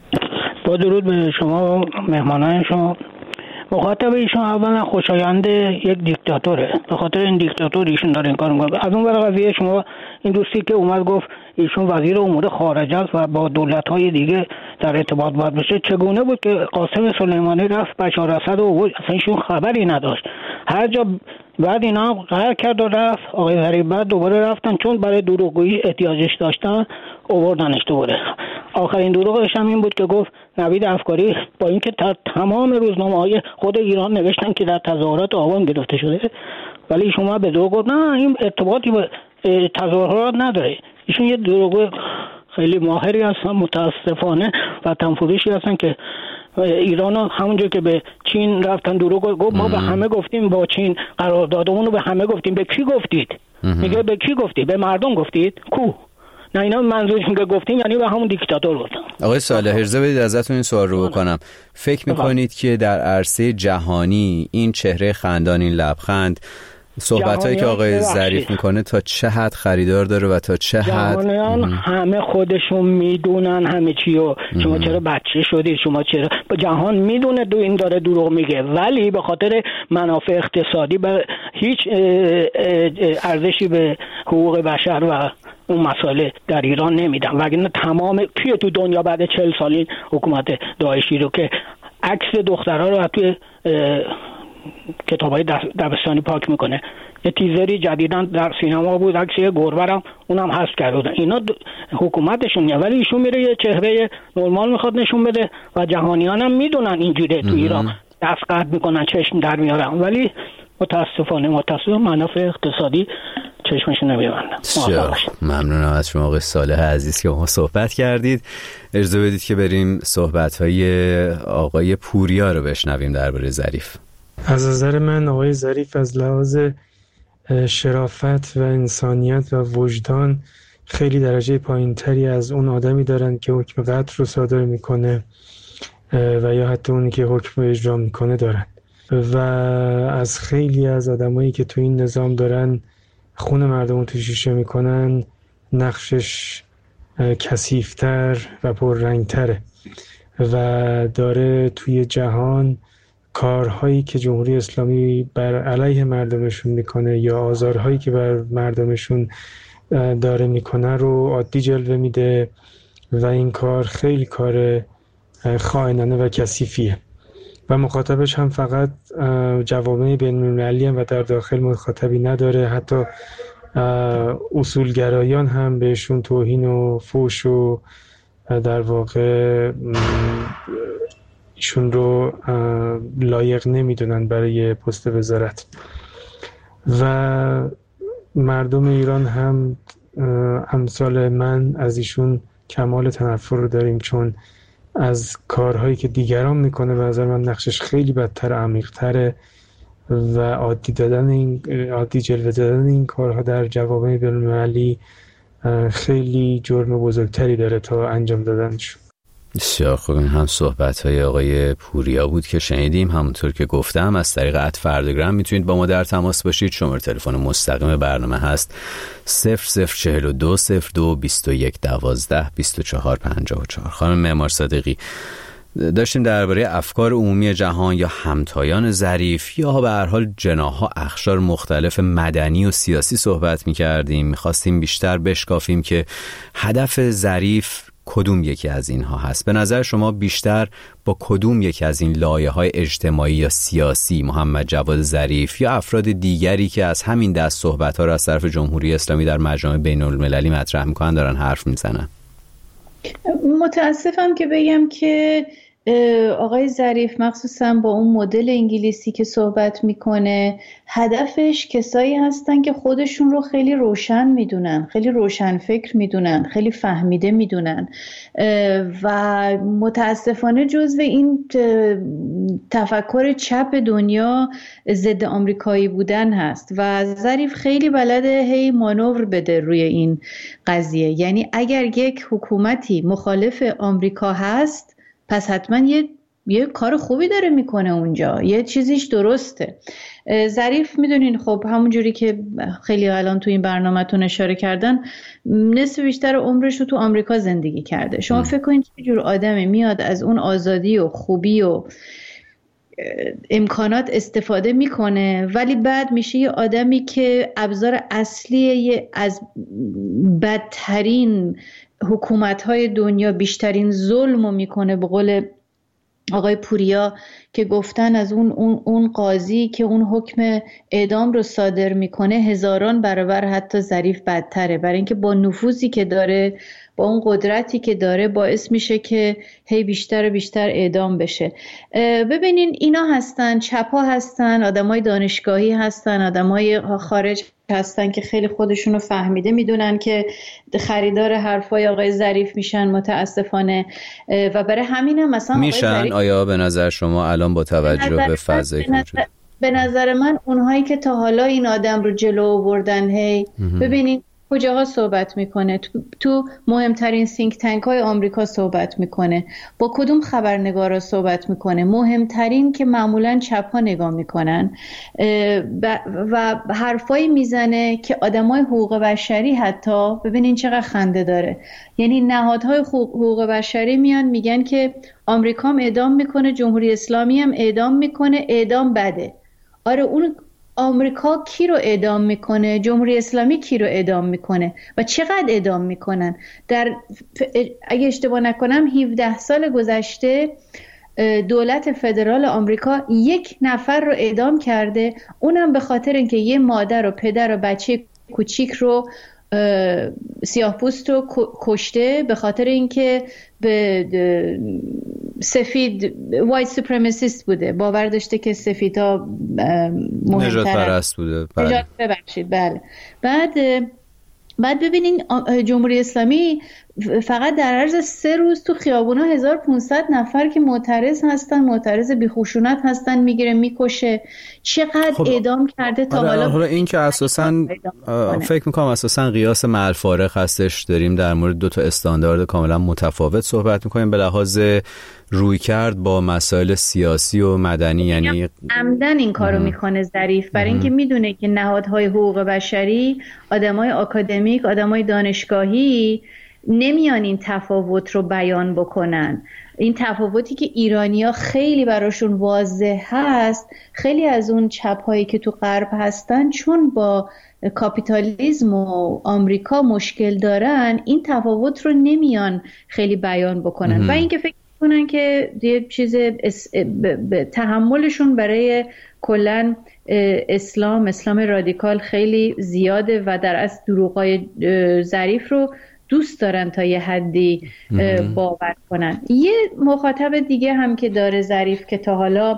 با درود به شما و مهمانان شما. مخاطب ایشون اولا خوشایند یک دیکتاتوره، به خاطر این دیکتاتور ایشون داره این کار میکنه. از اون ور قضیه شما این دوستی که اومد گفت ایشون وزیر امور خارجه است و با دولت‌های دیگه در ارتباط باید بشه، چگونه بود که قاسم سلیمانی رفت بشار اسد و اصلا ایشون خبری نداشت؟ هر جا بعد اینا قرار کرد و رفت آقای ظریف بعد دوباره رفتن چون برای دروغگویی احتیاجش داشتن آوردنش دوباره. آخرین دروغش هم این بود که گفت نوید افکاری با اینکه تمام روزنامه‌های خود ایران نوشتن که در تظاهرات آبان گرفته شده، ولی شما به دروغ گفت نه این ارتباطی با تظاهرات نداره. ایشون یه دروغ خیلی ماهری هستن، متاسفانه وطن فروشی هستن که ایران همونجور که به چین رفتن دروغ گفت ما به همه گفتیم با چین قراردادمون رو به همه گفتیم. به کی گفتید؟ میگه به کی گفتید؟ به مردم گفتید؟ کو؟ نه اینا منظورشون که گفتیم یعنی به همون دیکتاتور گفتن. آقای
صالح اجازه بدید ازتون این سوال رو بکنم. فکر میکنید که در عرصه جهانی این چهره خندان، این لبخند، صحبتایی که آقای ظریف میکنه تا چه حد خریدار داره و تا چه حد
جهانیان همه خودشون میدونن همه چیو؟ شما چرا بچه شدید؟ شما چرا جهان میدونه دو این داره دروغ میگه، ولی به خاطر منافع اقتصادی به هیچ ارزشی به حقوق بشر و اون مسائل در ایران نمیدن. وگرنه تمام کیه تو دنیا بعد چهل سال این حکومت داعشی رو که عکس دخترها رو توی کتابای دبستانی پاک میکنه؟ یه تیزری جدیدن در سینما بود عکس یه گربه، اونم حذف کردن. اینا حکومتشونه، ولی ایشون میره یه چهره نرمال میخواد نشون بده و جهانیان هم میدونن اینجوره تو ایران دست قطع میکنن، چشم در میارن، ولی متاسفانه متاسفانه منافع اقتصادی چشمش نمیبندن.
ممنونم از شما آقای صالح عزیز که با ما صحبت کردید. اجازه بدید که بریم صحبت‌های آقای پوریا رو بشنویم درباره ظریف.
از نظر من آقای ظریف از لحاظ شرافت و انسانیت و وجدان خیلی درجه پایین‌تری از اون آدمی دارن که حکم قتل رو صادر میکنه و یا حتی اونی که حکم اجرا میکنه دارن و از خیلی از آدمایی که تو این نظام دارن خون مردم رو تو شیشه میکنن نقشش کثیف‌تر و پررنگ‌تره و داره توی جهان کارهایی که جمهوری اسلامی بر علیه مردمشون میکنه یا آزارهایی که بر مردمشون داره میکنه رو عادی جلوه میده و این کار خیلی کار خائنانه و کثیفیه و مخاطبش هم فقط جوامع بین‌المللی و در داخل مخاطبی نداره، حتی اصولگرایان هم بهشون توهین و فحش و در واقع ایشون رو لایق نمیدونن برای پست وزارت. و مردم ایران هم امثال من از ایشون کمال تنفر رو داریم، چون از کارهایی که دیگران میکنه به نظر من نقشش خیلی بدتر، عمیق‌تره و عادی دادن این عادی جلوه دادن این کارها در جوامع بین‌المللی خیلی جرم بزرگتری داره تا انجام دادنش.
بسیار خوب. این هم صحبت‌های آقای پوریا بود که شنیدیم. همونطور که گفتم از طریق ات فردگرام میتونید با ما در تماس باشید. شماره تلفن مستقیم برنامه هست صفر صفر چهل و دو صفر دو بیست و یک دوازده بیست و چهار پنجاه و چهار. خانم معمار صادقی، داشتیم درباره افکار عمومی جهان یا همتایان ظریف یا به هر حال جناح‌ها اقشار مختلف مدنی و سیاسی صحبت می‌کردیم. می‌خواستیم بیشتر بشکافیم که هدف ظریف کدوم یکی از اینها هست. به نظر شما بیشتر با کدوم یکی از این لایه‌های اجتماعی یا سیاسی محمد جواد ظریف یا افراد دیگری که از همین دست صحبت‌ها را از طرف جمهوری اسلامی در مجامع بین‌المللی مطرح می‌کنن دارن حرف می‌زنن؟
متاسفم که بگم که آقای ظریف مخصوصا با اون مدل انگلیسی که صحبت میکنه هدفش کسایی هستن که خودشون رو خیلی روشن میدونن، خیلی روشن فکر میدونن، خیلی فهمیده میدونن و متاسفانه جزو این تفکر چپ دنیا ضد آمریکایی بودن هست و ظریف خیلی بلده هی مانور بده روی این قضیه. یعنی اگر یک حکومتی مخالف آمریکا هست پس حتما یه یه کار خوبی داره میکنه اونجا، یه چیزیش درسته. ظریف میدونین خب همون جوری که خیلی الان تو این برنامه‌تون اشاره کردن نصف بیشتر عمرش رو تو آمریکا زندگی کرده. شما ام. فکر کنید چه جور آدمی میاد از اون آزادی و خوبی و امکانات استفاده میکنه ولی بعد میشه یه آدمی که ابزار اصلی از بدترین حکومت‌های دنیا بیشترین ظلمو میکنه. به قول آقای پوریا که گفتن از اون اون اون قاضی که اون حکم اعدام رو صادر میکنه هزاران برابر حتی ظریف بدتره، برای اینکه با نفوذی که داره، با اون قدرتی که داره باعث میشه که هی بیشتر و بیشتر اعدام بشه. ببینین اینا هستن، چپا هستن، آدمای دانشگاهی هستن، آدمای خارج هستن که خیلی خودشونو فهمیده میدونن که خریدار حرفای آقای ظریف میشن متاسفانه و برای همین هم مثلا
میشن. آیا به نظر شما الان با توجه به فضای
به, به نظر من اونهایی که تا حالا این آدم رو جلو آوردن هی ببینین کجاها صحبت میکنه، تو, تو مهمترین سینک تنک های آمریکا صحبت میکنه، با کدوم خبرنگارا صحبت میکنه، مهمترین که معمولا چپ ها نگاه میکنن و حرفایی میزنه که آدمای حقوق بشری حتی ببینین چقدر خنده داره. یعنی نهادهای حقوق بشری میان میگن که آمریکا هم اعدام میکنه، جمهوری اسلامی هم اعدام میکنه، اعدام بده. آره اون آمریکا کی رو اعدام میکنه؟ جمهوری اسلامی کی رو اعدام میکنه و چقدر اعدام میکنن؟ در اگه اشتباه نکنم هفده سال گذشته دولت فدرال آمریکا یک نفر رو اعدام کرده، اونم به خاطر اینکه یه مادر و پدر و بچه کوچیک رو سیاه‌پوست رو کشته به خاطر اینکه به سفید وایت سوپرمسیست بوده، باور داشته که سفیدها مهمتر
نجات پرست بوده.
نجات ببخشید بله. بعد بعد ببینین جمهوری اسلامی فقط در عرض سه روز تو خیابونا هزار و پانصد نفر که معترض هستن، معترض بیخشونت هستن میگیره میکشه. چقدر خب اعدام کرده تا حالا.
حالا این که اساساً فکر میکنم اساساً قیاس مع الفارق هستش. داریم در مورد دو تا استاندارد کاملا متفاوت صحبت میکنیم به لحاظ روی کرد با مسائل سیاسی و مدنی. یعنی
عمدن این کارو میکنه ظریف برای اینکه میدونه که نهادهای حقوق بشری، آدمای آکادمیک، آدمای دانشگاهی نمیان این تفاوت رو بیان بکنن. این تفاوتی که ایرانی‌ها خیلی براشون واضح هست، خیلی از اون چپ‌هایی که تو غرب هستن چون با کاپیتالیسم و آمریکا مشکل دارن این تفاوت رو نمیان خیلی بیان بکنن. و اینکه فکر میکنن که یه چیز تحملشون برای کلن اسلام اسلام رادیکال خیلی زیاده و در اصل دروغای ظریف رو دوست دارن تا یه حدی باور کنن. یه مخاطب دیگه هم که داره ظریف که تا حالا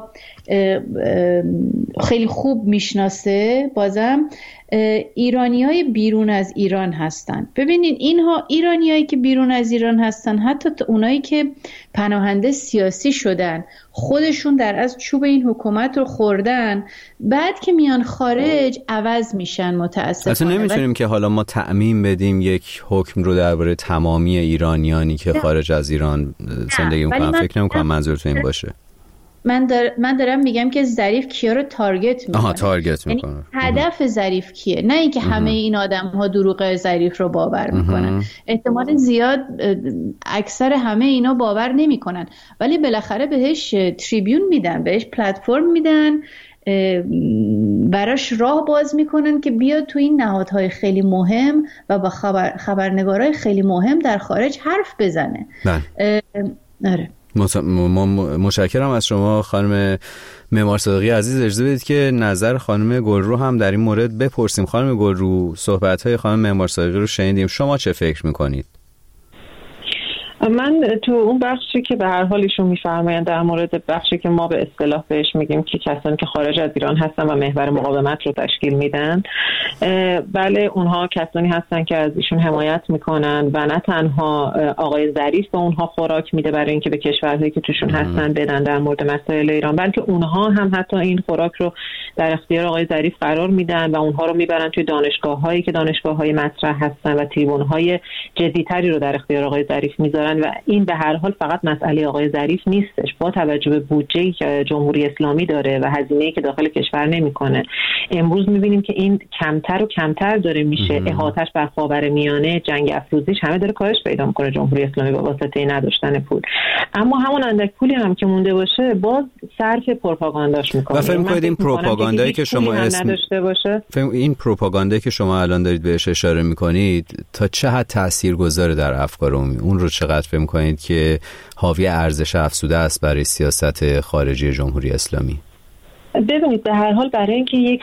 خیلی خوب میشناسه بازم ایرانیای بیرون از ایران هستن. ببینید اینها ایرانیایی که بیرون از ایران هستن، حتی اونایی که پناهنده سیاسی شدن، خودشون در از چوب این حکومت رو خوردن، بعد که میان خارج عوض میشن متاسفانه.
اصلا نمیتونیم که حالا ما تعمیم بدیم یک حکم رو درباره تمامی ایرانیانی که خارج از ایران زندگی میکنن. فکر نمیکنم منظورتون این باشه.
من, دار... من دارم میگم که ظریف کیا رو تارگت میکنه.
آها تارگت میکنه.
یعنی هدف ظریف کیه؟ نه اینکه همه این آدم ها دروغ ظریف رو باور میکنن. احتمال زیاد اکثر همه اینا باور نمیکنن، ولی بالاخره بهش تریبیون میدن، بهش پلتفرم میدن، براش راه باز میکنن که بیاد تو این نهادهای خیلی مهم و با خبر... خبرنگارای خیلی مهم در خارج حرف بزنه.
آره. متشکرم از شما خانم معمار صادقی عزیز. اجازه بدید که نظر خانم گلرو هم در این مورد بپرسیم. خانم گلرو، صحبت‌های خانم معمار صادقی رو شنیدیم، شما چه فکر می‌کنید؟
من تو اون بخشی که به هر حال ایشون میفرمایند در مورد بخشی که ما به اصطلاح بهش میگیم که کسانی که خارج از ایران هستن و محور مقاومت رو تشکیل میدن، بله اونها کسانی هستن که از ایشون حمایت میکنن و نه تنها آقای ظریف به اونها خوراک میده برای اینکه به کشورهایی که توشون هستن بدن در مورد مسائل ایران، بلکه اونها هم حتی این خوراک رو در اختیار آقای ظریف قرار میدن و اونها رو میبرن توی دانشگاه‌هایی که دانشگاه‌های مطرح هستن و تریبون‌های جدی‌تری رو در اختیار آقای ظریف میذارن. و این به هر حال فقط مسئله آقای ظریف نیستش. با توجه به بودجه‌ای که جمهوری اسلامی داره و هزینه‌ای که داخل کشور نمی‌کنه، امروز می‌بینیم که این کمتر و کمتر داره میشه. احاطه‌اش بر خاورمیانه، جنگ افروزیش همه داره کاهش پیدا می‌کنه جمهوری اسلامی با واسطه نداشتن پول. اما همون اندک پولی هم که مونده باشه باز صرف پروپاگانداش می‌کنه.
و فکر می‌کنید این پروپاگاندایی که شما اسم
نداشته باشه،
این پروپاگاندایی که شما الان دارید بهش اشاره می‌کنید تا چه حد تاثیرگذاره در افکار عمومی؟ اون رو چقدر فکر می‌کنید که حاوی ارزش افزوده است برای سیاست خارجی جمهوری اسلامی؟
ببینید به هر حال برای اینکه یک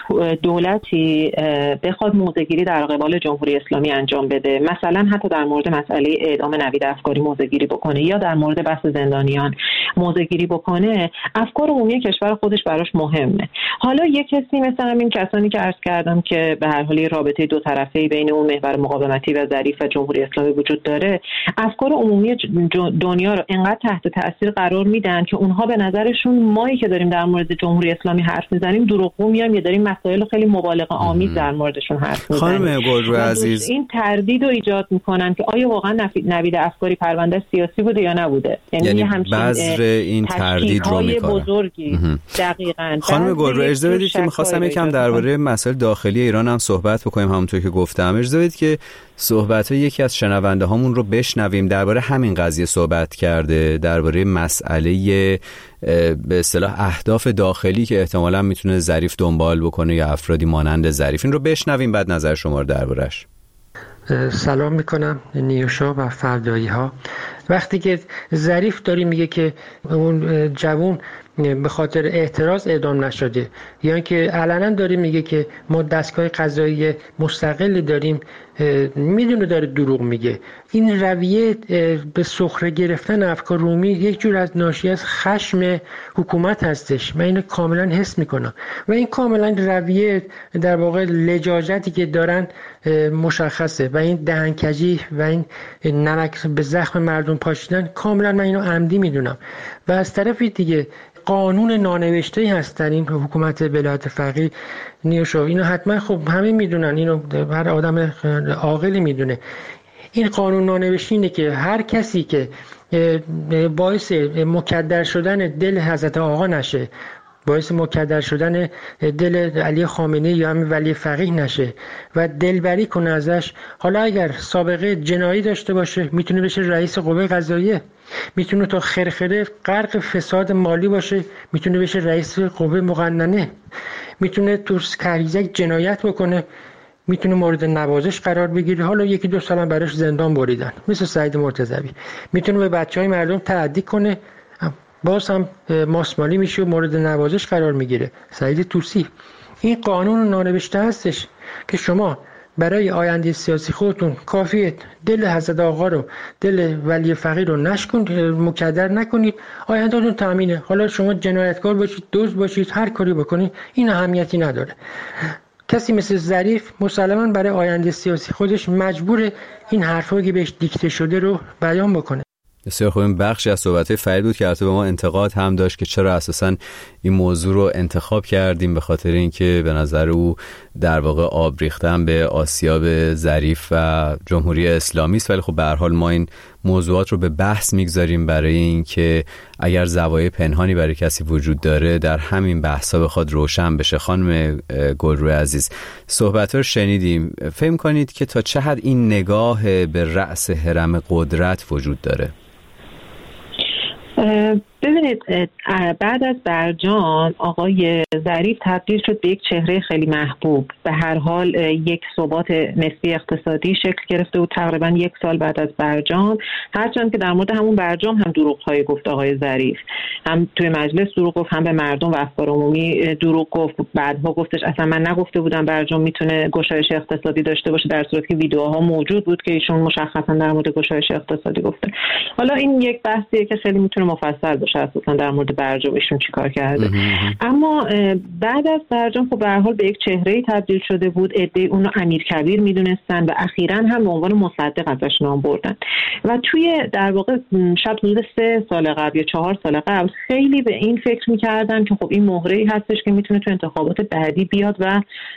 دولتی بخواد موضع‌گیری در قبال جمهوری اسلامی انجام بده، مثلا حتی در مورد مسئله اعدام نوید افکاری موضع‌گیری بکنه یا در مورد بحث زندانیان موضع‌گیری بکنه، افکار عمومی کشور خودش براش مهمه. حالا یک کسی مثلا همین کسانی که عرض کردم که به هر حال رابطه دو طرفه‌ای بین اون محور مقاومتی و ظریف و جمهوری اسلامی وجود داره، افکار عمومی دنیا رو انقدر تحت تاثیر قرار میدن که اونها به نظرشون مایی که داریم در مورد جمهوری اسلامی حرف میزنیم دروغگو میایم یا داریم مسائل خیلی مبالغه آمیز در موردشون حرف میزنیم.
خانم گلرو عزیز،
این تردید رو ایجاد میکنن که آیا واقعا نوید افکاری پرونده سیاسی بوده یا نبوده.
یعنی, یعنی همچین بذر این تردید رو میکنن.
بزرگی دقیقاً.
خانم گلرو اجازه بدید که می‌خواستم یکم درباره مسائل داخلی ایران هم صحبت بکنیم. همونطور که گفتم اجازه بدید که صحبت‌های یکی از شنونده هامون رو بشنویم. درباره همین قضیه صحبت کرده، درباره مسئله به اصطلاح اهداف داخلی که احتمالاً میتونه ظریف دنبال بکنه یا افرادی مانند ظریف. این رو بشنویم بعد نظر شما رو دربارش.
سلام میکنم نیوشا و فردایی ها. وقتی که ظریف داری میگه که اون جوون به خاطر اعتراض اعدام نشده، یا اینکه علنا داره میگه که ما دستگاه قضایی مستقلی داریم، میدونه داره دروغ میگه. این رویه به سخره گرفتن افکار عمومی یک جور از ناشی از خشم حکومت هستش. من اینو کاملا حس میکنم و این کاملا رویه در واقع لجاجتی که دارن مشخصه و این دهنکجی و این نمک به زخم مردم پاشیدن کاملا من اینو عمدی میدونم. و از طرفی دیگه قانون نانوشته‌ای هستن این حکومت ولایت فقیه نیوشو، اینو حتما خب همه میدونن، اینو هر آدم عاقلی میدونه. این قانون نانوشته اینه که هر کسی که باعث مکدر شدن دل حضرت آقا نشه، باعث مکدر شدن دل علی خامنه‌ای یا هم ولی فقیه نشه و دلبری کنه ازش، حالا اگر سابقه جنایی داشته باشه میتونه بشه رئیس قوه قضاییه، میتونه تا خرخره غرق فساد مالی باشه میتونه بشه رئیس قوه مقننه، میتونه تو کریزک جنایت بکنه میتونه مورد نوازش قرار بگیره. حالا یکی دو سال هم براش زندان بریدن، مثل سعید مرتضوی. میتونه به بچهای مردم تعدی کنه، باز هم ماسمالی میشه و مورد نوازش قرار میگیره. سعید طوسی. این قانون نانوشته هستش که شما برای آینده سیاسی خودتون کافیه دل حضرت آقا رو، دل ولی فقیر رو نشکن، مکدر نکنید، آیندهتون تامینه. حالا شما جنایتکار باشید، دزد باشید، هر کاری بکنید، این اهمیتی نداره. کسی مثل ظریف مسلماً برای آینده سیاسی خودش مجبور این حرفایی که بهش دیکته شده رو بیان بکنه.
بسیار خوب. این بخشی از صحبت‌های فرید بود که البته به ما انتقاد هم داشت که چرا اساساً این موضوع رو انتخاب کردیم، به خاطر اینکه به نظر او در واقع آب ریختن به آسیاب ظریف و جمهوری اسلامی است. ولی خب به هر حال ما این موضوعات رو به بحث میگذاریم برای اینکه اگر زوایای پنهانی برای کسی وجود داره در همین بحثا بخواد روشن بشه. خانم گلروی عزیز، صحبت‌ها رو شنیدیم، فهم کنید که تا چه حد این نگاه به رأس هرم قدرت وجود داره؟
ببینید، بعد از برجام آقای ظریف تبدیل شد به یک چهره خیلی محبوب. به هر حال یک ثبات نسبی اقتصادی شکل گرفته بود تقریبا یک سال بعد از برجام، هرچند که در مورد همون برجام هم دروغ‌هایی گفت آقای ظریف، هم توی مجلس دروغ گفت، هم به مردم و افکار عمومی دروغ گفت. بعدها گفتش اصلا من نگفته بودم برجام میتونه گشایش اقتصادی داشته باشه، در صورتی که ویدیوها موجود بود که ایشون مشخصا در مورد گشایش اقتصادی گفته. حالا این یک بحثیه که خیلی میتونه مفصل باشه اساسا در مورد برجام ایشون چیکار کرده. اما بعد از برجام خب به هر حال به یک چهره‌ای تبدیل شده بود، عده‌ای اون رو امیرکبیر میدونستن و اخیراً هم به عنوان مصدق ازش نام بردن. و توی در واقع شاید حدود سه سال قبل یا چهار سال قبل خیلی به این فکر میکردن که خب این مهره‌ای هستش که میتونه تو انتخابات بعدی بیاد و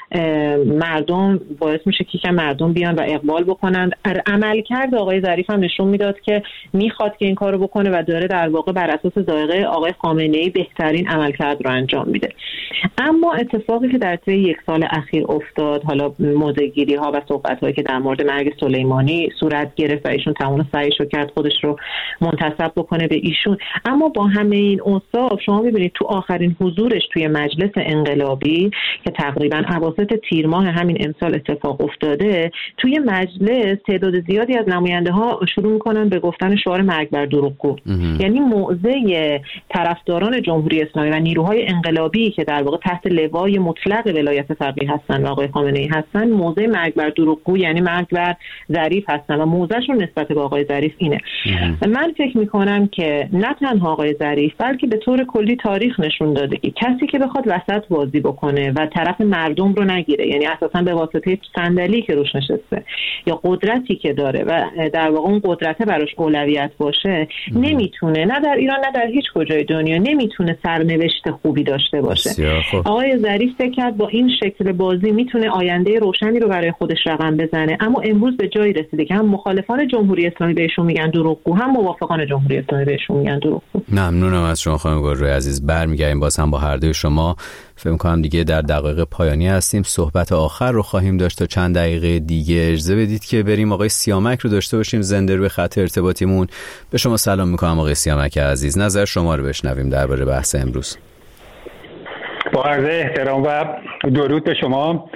مردم باعث میشه که مردم بیان و اقبال بکنن. عملکرد آقای ظریف هم نشون میداد که میخواد که این کارو بکنه و داره در واقع بر اساس ذائقه آقای خامنه‌ای بهترین عملکرد رو انجام میده. اما اتفاقی که در طی یک سال اخیر افتاد، حالا موضع‌گیری ها و صحبت هایی که در مورد مرگ سلیمانی صورت گرفت و ایشون تمام سعیش رو کرد خودش رو منتسب بکنه به ایشون، اما با همه این اوصاف شما میبینید تو آخرین حضورش توی مجلس انقلابی که تقریبا اواسط تیر ماه همین امسال اتفاق افتاده، توی مجلس تعداد زیادی از نماینده ها شروع میکنن به گفتن شعار مرگ بر دروغگو. یعنی موضع طرفداران جمهوری اسلامی و نیروهای انقلابی که در واقع تحت لوای مطلق ولایت فقیه هستن و آقای خامنه‌ای هستن، موضع مرگ بر دروغگو یعنی مرگ بر ظریف هستن و موضعشون نسبت به آقای ظریف اینه. من فکر میکنم که نه تنها آقای ظریف بلکه به طور کلی تاریخ نشون داده که کسی که بخواد وسط بازی بکنه و طرف مردم رو نگیره، یعنی اساسا به واسطه صندلی که روش نشسته یا قدرتی که داره و در واقع اون قدرت براش اولویت باشه، نمیتونه، نه در ایران نه در هیچ کجای دنیا نمیتونه سرنوشت خوبی داشته باشه. آقای ظریف فکر کرد با این شکل بازی میتونه آینده روشنی رو برای خودش رقم بزنه، اما امروز به جایی رسیده که هم مخالفان جمهوری اسلامی بهشون میگن دروغگو، هم موافقان جمهوری اسلامی بهشون میگن دروغگو.
ممنونم از شما خانم گلروی عزیز. برمیگردیم باز هم با هر دوی شما. فکر کنم دیگه در دقایق پایانی هستیم، صحبت آخر رو خواهیم داشت تا چند دقیقه دیگه. اجازه بدید که بریم آقای سیامک رو داشته باشیم زنده روی خط ارتباطیمون. به شما سلام میکنم آقای سیامک عزیز، نظر شما رو بشنویم درباره بحث امروز.
با عرض احترام و درود به شما.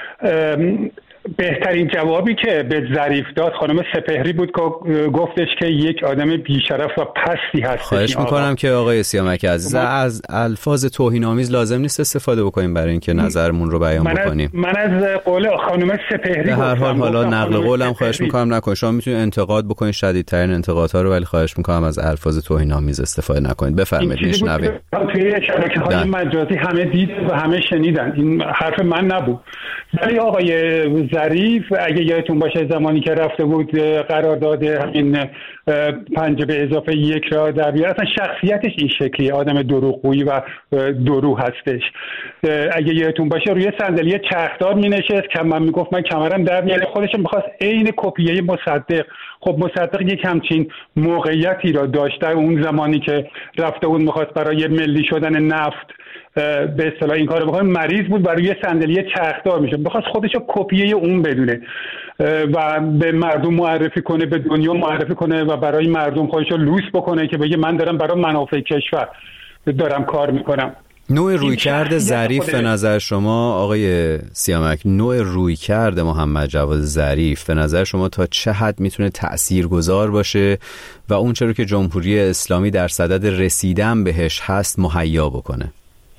بهترین جوابی که به ظریف داد خانم سپهری بود که گفتش که یک آدم بیشرف و پستی هست.
خواهش میکنم که آقای سیامک عزیز از الفاظ توهین‌آمیز لازم نیست استفاده بکنیم برای اینکه نظرمون رو بیان
من
بکنیم.
من از قول خانم سپهری
به هر حال حالا نقل قولم خواهش میکنم نکنید. شما میتونید انتقاد بکنید، شدیدترین انتقادها رو، ولی خواهش میکنم از الفاظ توهین‌آمیز استفاده نکنید. بفرمایید میشنویم.
توی شبکه‌های مجازی همه دید و همه شنیدن، این حرف من نبود. ولی آقای ظریف اگه یادتون باشه زمانی که رفته بود قرارداد همین پنج به اضافه یک را در بیاره، اصلا شخصیتش این شکلیه، آدم دروغگویی و درو هستش. اگه یادتون باشه روی صندلی چرخدار می نشست که من میگفت من کمرم در میاد، خودش میخواست عین کپیه مصدق. خب مصدق یک همچین موقعیتی را داشته اون زمانی که رفته بود میخواست برای ملی شدن نفت به اصطلاح این کارو بکنه، مریض بود و روی صندلی چرخدار میشه، میخواست خودش رو کپیه اون بدونه و به مردم معرفی کنه، به دنیا معرفی کنه و برای مردم خودش رو لوس بکنه که بگه من دارم برای منافع کشور دارم کار میکنم.
نوع رویکرد ظریف به نظر شما آقای سیامک، نوع رویکرد محمد جواد ظریف به نظر شما تا چه حد میتونه تأثیرگذار باشه و اون چرا که جمهوری اسلامی در صدد رسیدن بهش هست مهیا بکنه؟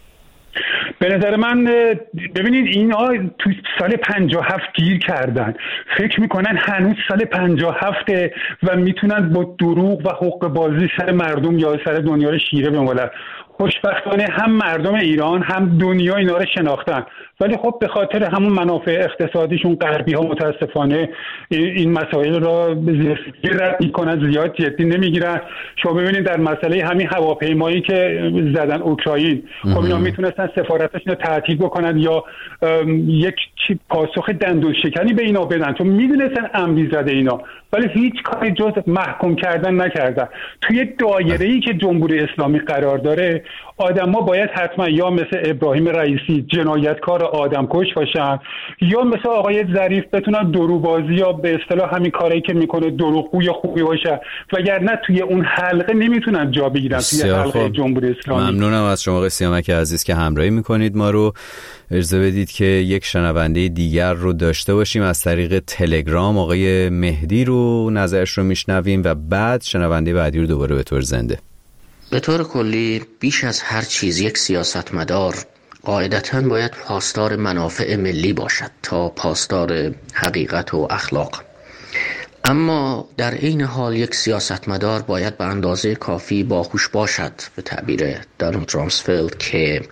به نظر من ببینید اینا تو سال پنجاه و هفت گیر کردن، فکر میکنن هنوز سال پنجاه و هفت و میتونن با دروغ و حقوق بازی سر مردم یا سر دنیا رو شیره بمالن. خوشبختانه هم مردم ایران هم دنیا اینا رو شناختن، ولی خب به خاطر همون منافع اقتصادیشون غربی ها متاسفانه این مسائل را به زیر رد میکنن، زیاد جدی نمیگیرن. شما ببینید در مسئله همین هواپیمایی که زدن اوکراین، خب اینا میتونستن سفارتشون رو تعطیل بکنن یا یک پاسخ دندون شکنی به اینا بدن، چون میدونستن امری زده اینا، ولی هیچ کاری جز محکوم کردن نکردن. توی دایره‌ای که جمهوری اسلامی قرار داره آدم‌ها باید حتما یا مثل ابراهیم رئیسی جنایتکار آدمکش باشن یا مثل آقای ظریف بتونن دروغبازی یا به اصطلاح همین کاری که میکنه دروغگوی خوبی باشه، وگرنه توی اون حلقه نمیتونن جا بگیرن توی حلقه جمهوری اسلامی.
ممنونم از شما آقای سیامک عزیز که همراهی میکنید ما رو. اجازه بدید که یک شنونده دیگر رو داشته باشیم از طریق تلگرام. آقای مهدی رو نظرش رو میشنویم و بعد شنونده بعدی رو دوباره به طور زنده.
به طور کلی بیش از هر چیز یک سیاستمدار قاعدتاً باید پاسدار منافع ملی باشد تا پاسدار حقیقت و اخلاق. اما در این حال یک سیاستمدار باید به اندازه کافی باهوش باشد، به تعبیر دونالد رامسفلد، که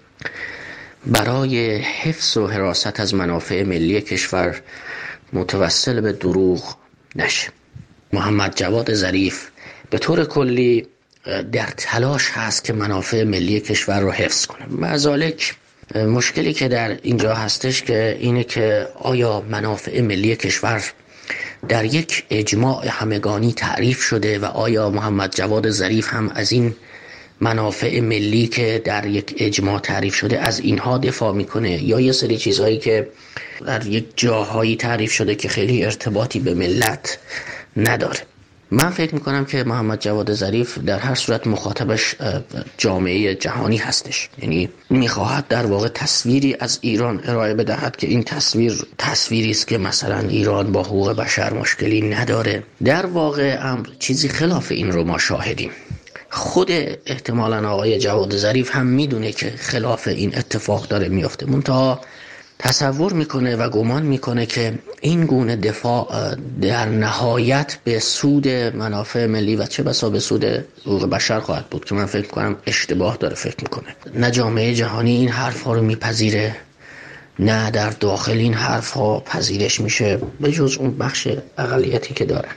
برای حفظ و حراست از منافع ملی کشور متوسل به دروغ نشه. محمد جواد ظریف به طور کلی در تلاش هست که منافع ملی کشور رو حفظ کنه. مزالک مشکلی که در اینجا هستش که اینه که آیا منافع ملی کشور در یک اجماع همگانی تعریف شده و آیا محمد جواد ظریف هم از این منافع ملی که در یک اجماع تعریف شده از اینها دفاع میکنه، یا یه سری چیزهایی که در یک جاهایی تعریف شده که خیلی ارتباطی به ملت نداره. من فکر میکنم که محمد جواد ظریف در هر صورت مخاطبش جامعه جهانی هستش، یعنی میخواهد در واقع تصویری از ایران ارائه بدهد که این تصویر تصویری است که مثلا ایران با حقوق بشر مشکلی نداره. در واقع امر چیزی خلاف این رو ما شاهدیم. خود احتمالاً آقای جواد ظریف هم میدونه که خلاف این اتفاق داره میفته، منتها تصور میکنه و گمان میکنه که این گونه دفاع در نهایت به سود منافع ملی و چه بسا به سود حقوق بشر خواهد بود، که من فکر میکنم اشتباه داره فکر میکنه. نه جامعه جهانی این حرف ها رو میپذیره، نه در داخل این حرف ها پذیرش میشه به جز اون بخش اقلیتی که دارن.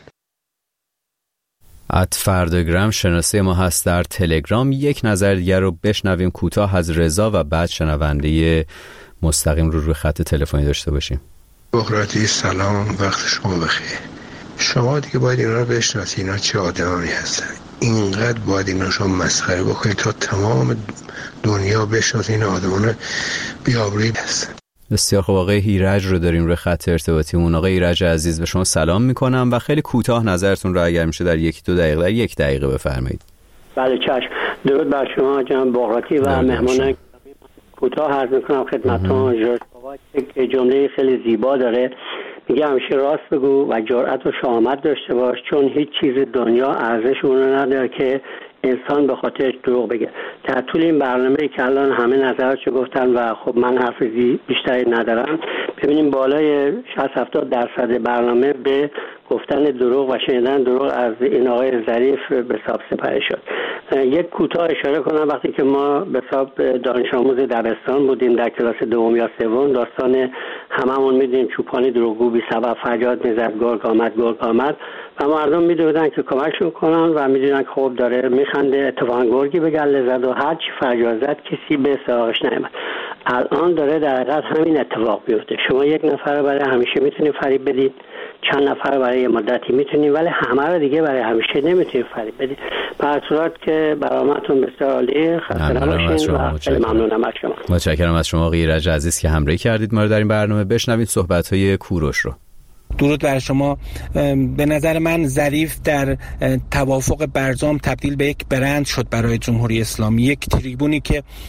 ات فردگرام شناسه ما هست در تلگرام. یک نظر دیگر رو بشنویم کوتاه از رضا و بعد شنونده مستقیم رو روی خط تلفنی داشته باشیم.
بغراتی سلام، وقت شما بخیر. شما دیگه باید اینا رو بشناسید، اینا چه آدمی هستن. اینقدر باید اینا رو مسخره بکنید تا تمام دنیا بشناسید این آدمان بی‌آبرویی هستن.
بسیار خوب، آقای ایرج رو داریم روی خط ارتباطیمون. آقای ایرج عزیز به شما سلام میکنم و خیلی کوتاه نظرتون رو اگر میشه در یک دو دقیقه در یک دقیقه بفرمایید.
بله چشم. درود بر شما جناب بغراتی و مهمانان. کوتاه عرض میکنم خدمتتون. ژورج پاوال یک جمله خیلی زیبا داره، میگه همیشه راست بگو و جرأت و شهامت داشته باش، چون هیچ چیز دنیا ارزش اون نداره که انسان به خاطرش دروغ بگه. در طول این برنامه که الان همه نظراتشو گفتن و خب من حرف بیشتری ندارم، ببینیم بالای شصت هفتاد درصد برنامه به گفتن دروغ و شنیدن دروغ از این آقای ظریف به حساب سپری شد. یک کوتاه اشاره کنم، وقتی که ما به حساب دانش آموز دبستان بودیم در کلاس دوم یا سوم، داستان هممون میدونیم چوپانی دروغگو بی سبب فریاد میزد گرگ آمد گرگ آمد و مردم میدونن که کمکشون کنن و میدونن که خب داره میخنده، اتفاقا گرگی به گله زد و هر چی فریاد زد کسی به سراغش نیامد. الان داره در حقیقت همین اتفاق میفته. شما یک نفر رو برای همیشه میتونید فریب بدید، چند نفر برای یه مدتی میتونید، ولی همه رو دیگه برای همیشه نمیتونید فریب بدید. به هر صورت که برنامه‌تون بسیار عالی، خسته نباشید و خیلی ممنونم از شما.
متشکرم از شما آقای ایرج عزیز که همراهی کردید ما رو در این برنامه. بشنوید صحبت‌های کوروش رو.
درود بر شما. به نظر من ظریف در توافق برجام تبدیل به یک برند شد برای جمهوری اسلامی، یک تریبونی که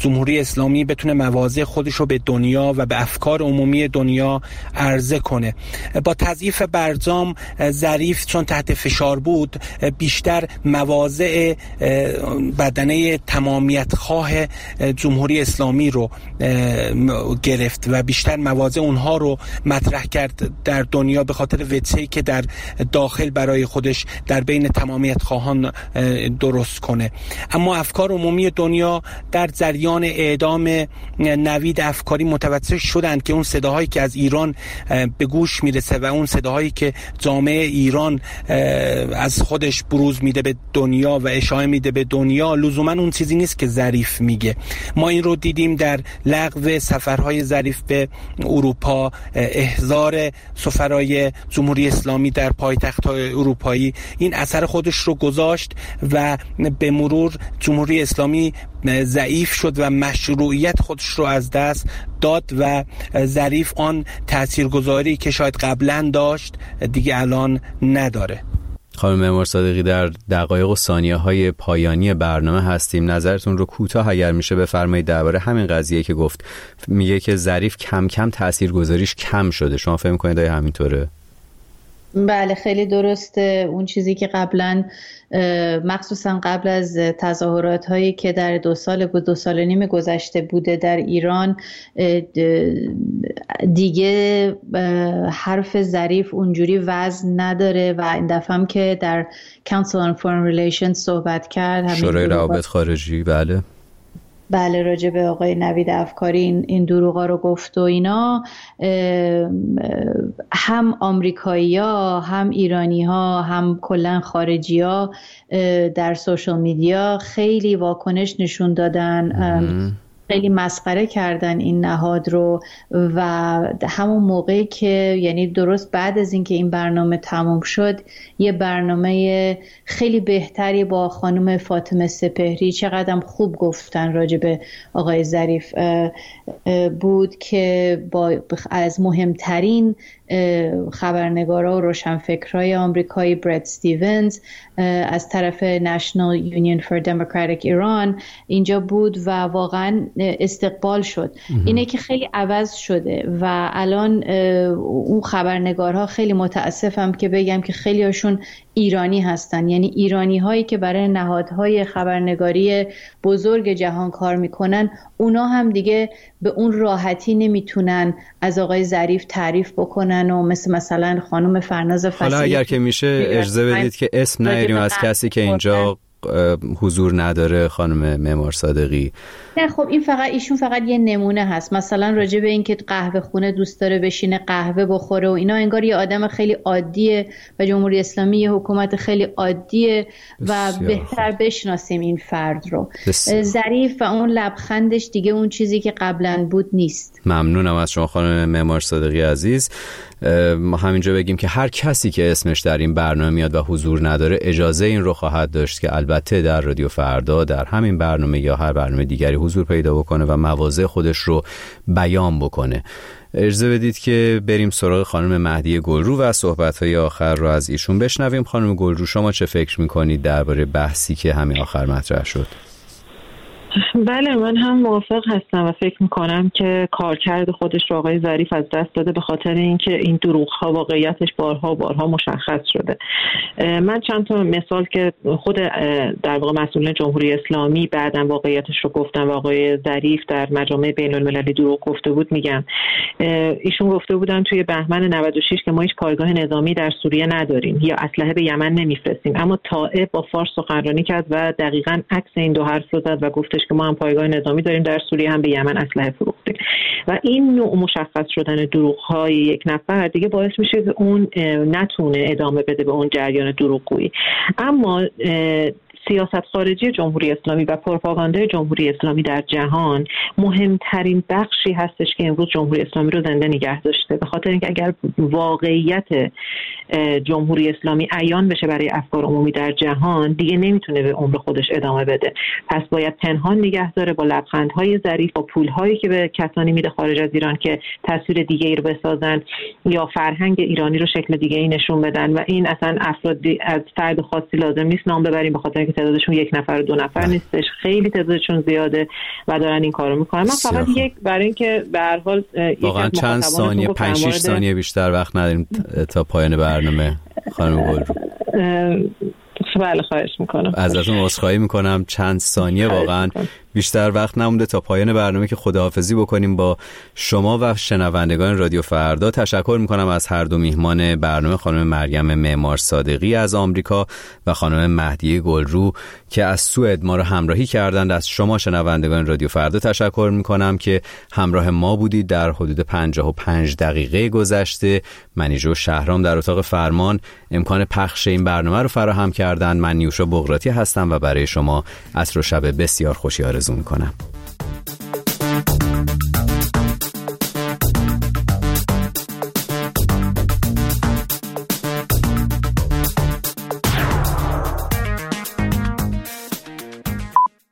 جمهوری اسلامی بتونه مواضع خودش رو به دنیا و به افکار عمومی دنیا عرضه کنه. با تضعیف برجام ظریف چون تحت فشار بود بیشتر مواضع بدنه تمامیت خواه جمهوری اسلامی رو گرفت و بیشتر مواضع اونها رو مطرح کرد در دنیا به خاطر وجهی که در داخل برای خودش در بین تمامیت خواهان درست کنه. اما افکار عمومی دنیا در جریان اعدام نوید افکاری متوجه شدند که اون صداهایی که از ایران به گوش میرسه و اون صداهایی که جامعه ایران از خودش بروز میده به دنیا و اشاعه میده به دنیا لزوما اون چیزی نیست که ظریف میگه. ما این رو دیدیم در لغو سفرهای ظریف به اروپا، احضار سفرای جمهوری اسلامی در پایتخت‌های اروپایی، این اثر خودش رو گذاشت و به مرور جمهوری اسلامی ضعیف شد و مشروعیت خودش رو از دست داد و ظریف آن تاثیرگذاری که شاید قبلا داشت دیگه الان نداره.
خانم معمار صادقی در دقایق و ثانیه های پایانی برنامه هستیم. نظرتون رو کوتاه اگر میشه بفرمایید درباره همین قضیه که گفت. میگه که ظریف کم کم تاثیرگذاریش کم شده. شما فهم کنید آیا همینطوره؟
بله خیلی درسته. اون چیزی که قبلا مخصوصا قبل از تظاهرات هایی که در دو سال دو سال و نیم گذشته بوده در ایران دیگه حرف ظریف اونجوری وزن نداره و این دفعه هم که در Council on Foreign Relations صحبت کرد،
شورای روابط خارجی، بله
بله راجع به آقای نوید افکاری این, این دروغا رو گفت و اینا، هم آمریکایی ها هم ایرانی ها هم کلن خارجی ها در سوشال میدیا خیلی واکنش نشون دادن، خیلی مسخره کردن این نهاد رو و همون موقعی که یعنی درست بعد از اینکه این برنامه تموم شد یه برنامه خیلی بهتری با خانم فاطمه سپهری چقدر خوب گفتن راجع به آقای ظریف بود که با از مهمترین خبرنگارا و روشنفکرای آمریکایی برد استیونز از طرف National Union for Democratic Iran اینجا بود و واقعا استقبال شد. اینه که خیلی عوض شده و الان اون خبرنگارها خیلی متاسفم که بگم که خیلی هاشون ایرانی هستن، یعنی ایرانی هایی که برای نهادهای خبرنگاری بزرگ جهان کار میکنن اونا هم دیگه به اون راحتی نمیتونن از آقای ظریف تعریف بکنن و مثل مثلا خانم فرناز فصیح. حالا
اگر که میشه اجازه بدید که اسم نیاریم از کسی که اینجا حضور نداره، خانم معمار صادقی.
نه خب این فقط ایشون فقط یه نمونه هست. مثلا راجع به این که قهوه خونه دوست داره بشینه قهوه بخوره و اینا، انگار یه آدم خیلی عادیه و جمهوری اسلامی یه حکومت خیلی عادیه و بهتر بشناسیم این فرد رو. ظریف و اون لبخندش دیگه اون چیزی که قبلا بود نیست.
ممنونم از شما خانم معمار صادقی عزیز. ما همینجا بگیم که هر کسی که اسمش در این برنامه میاد و حضور نداره اجازه این رو خواهد داشت که البته در رادیو فردا در همین برنامه یا هر برنامه دیگری حضور پیدا بکنه و مواضع خودش رو بیان بکنه. اجازه بدید که بریم سراغ خانم مهدی گلرو و صحبت‌های آخر رو از ایشون بشنویم. خانم گلرو شما چه فکر می‌کنید درباره بحثی که همین آخر مطرح شد؟
بله من هم موافق هستم و فکر میکنم که کارکرد خودش رو آقای ظریف از دست داده به خاطر اینکه این دروغ‌ها واقعیتش بارها بارها مشخص شده. من چند تا مثال که خود در واقع مسئولین جمهوری اسلامی بعداً واقعیتش رو گفتن و آقای ظریف در مجامع بین المللی دروغ گفته بود میگم. ایشون گفته بودن توی بهمن نود و شش که ما هیچ پایگاه نظامی در سوریه نداریم یا اسلحه به یمن نمیفرستیم، اما طائب با فارس سخنرانی کرد و دقیقاً عکس این دو حرف رو زد و گفتش که ما هم پایگاه نظامی داریم در سوریه هم به یمن اسلحه فروختیم. و این نوع مشخص شدن دروغ‌های یک نفر دیگه باعث میشه که اون نتونه ادامه بده به اون جریان دروغگویی. اما سیاست خارجی جمهوری اسلامی و پروپاگاندای جمهوری اسلامی در جهان مهمترین بخشی هستش که امروز جمهوری اسلامی رو زنده نگه داشته، به خاطر اینکه اگر واقعیت جمهوری اسلامی عیان بشه برای افکار عمومی در جهان دیگه نمیتونه به عمر خودش ادامه بده، پس باید پنهان نگه داره با لبخندهای ظریف، با پولهایی که به کسانی میده خارج از ایران که تصویر دیگه‌ای رو بسازن یا فرهنگ ایرانی رو شکل دیگه‌ای نشون بدن. و این اصلا افراد از فرد خاصی لازم نیست نام ببریم، به خاطر اینکه که تعدادشون یک نفر و دو نفر نیستش، خیلی تعدادشون زیاده و دارن این کارو میکنن. من فقط یک برای اینکه به هر حال
واقعا چند ثانیه پنج شش ثانیه بیشتر وقت نداریم تا پایان برنامه خانم گلرو.
بله خواهش میکنم.
ازتون عذرخواهی میکنم، چند ثانیه واقعا بیشتر وقت نمونده تا پایان برنامه که خداحافظی بکنیم با شما و شنوندگان رادیو فردا. تشکر میکنم از هر دو میهمان برنامه، خانم مریم معمار صادقی از آمریکا و خانم مهدیه گلرو که از سوئد ما رو همراهی کردند. از شما شنوندگان رادیو فردا تشکر میکنم که همراه ما بودید در حدود پنجاه و پنج دقیقه گذشته. منیژه شهرام در اتاق فرمان امکان پخش این برنامه رو فراهم کردند. من نیوشا بغراتی هستم و برای شما عصر و شب بسیار خوشی آرزو میکنم.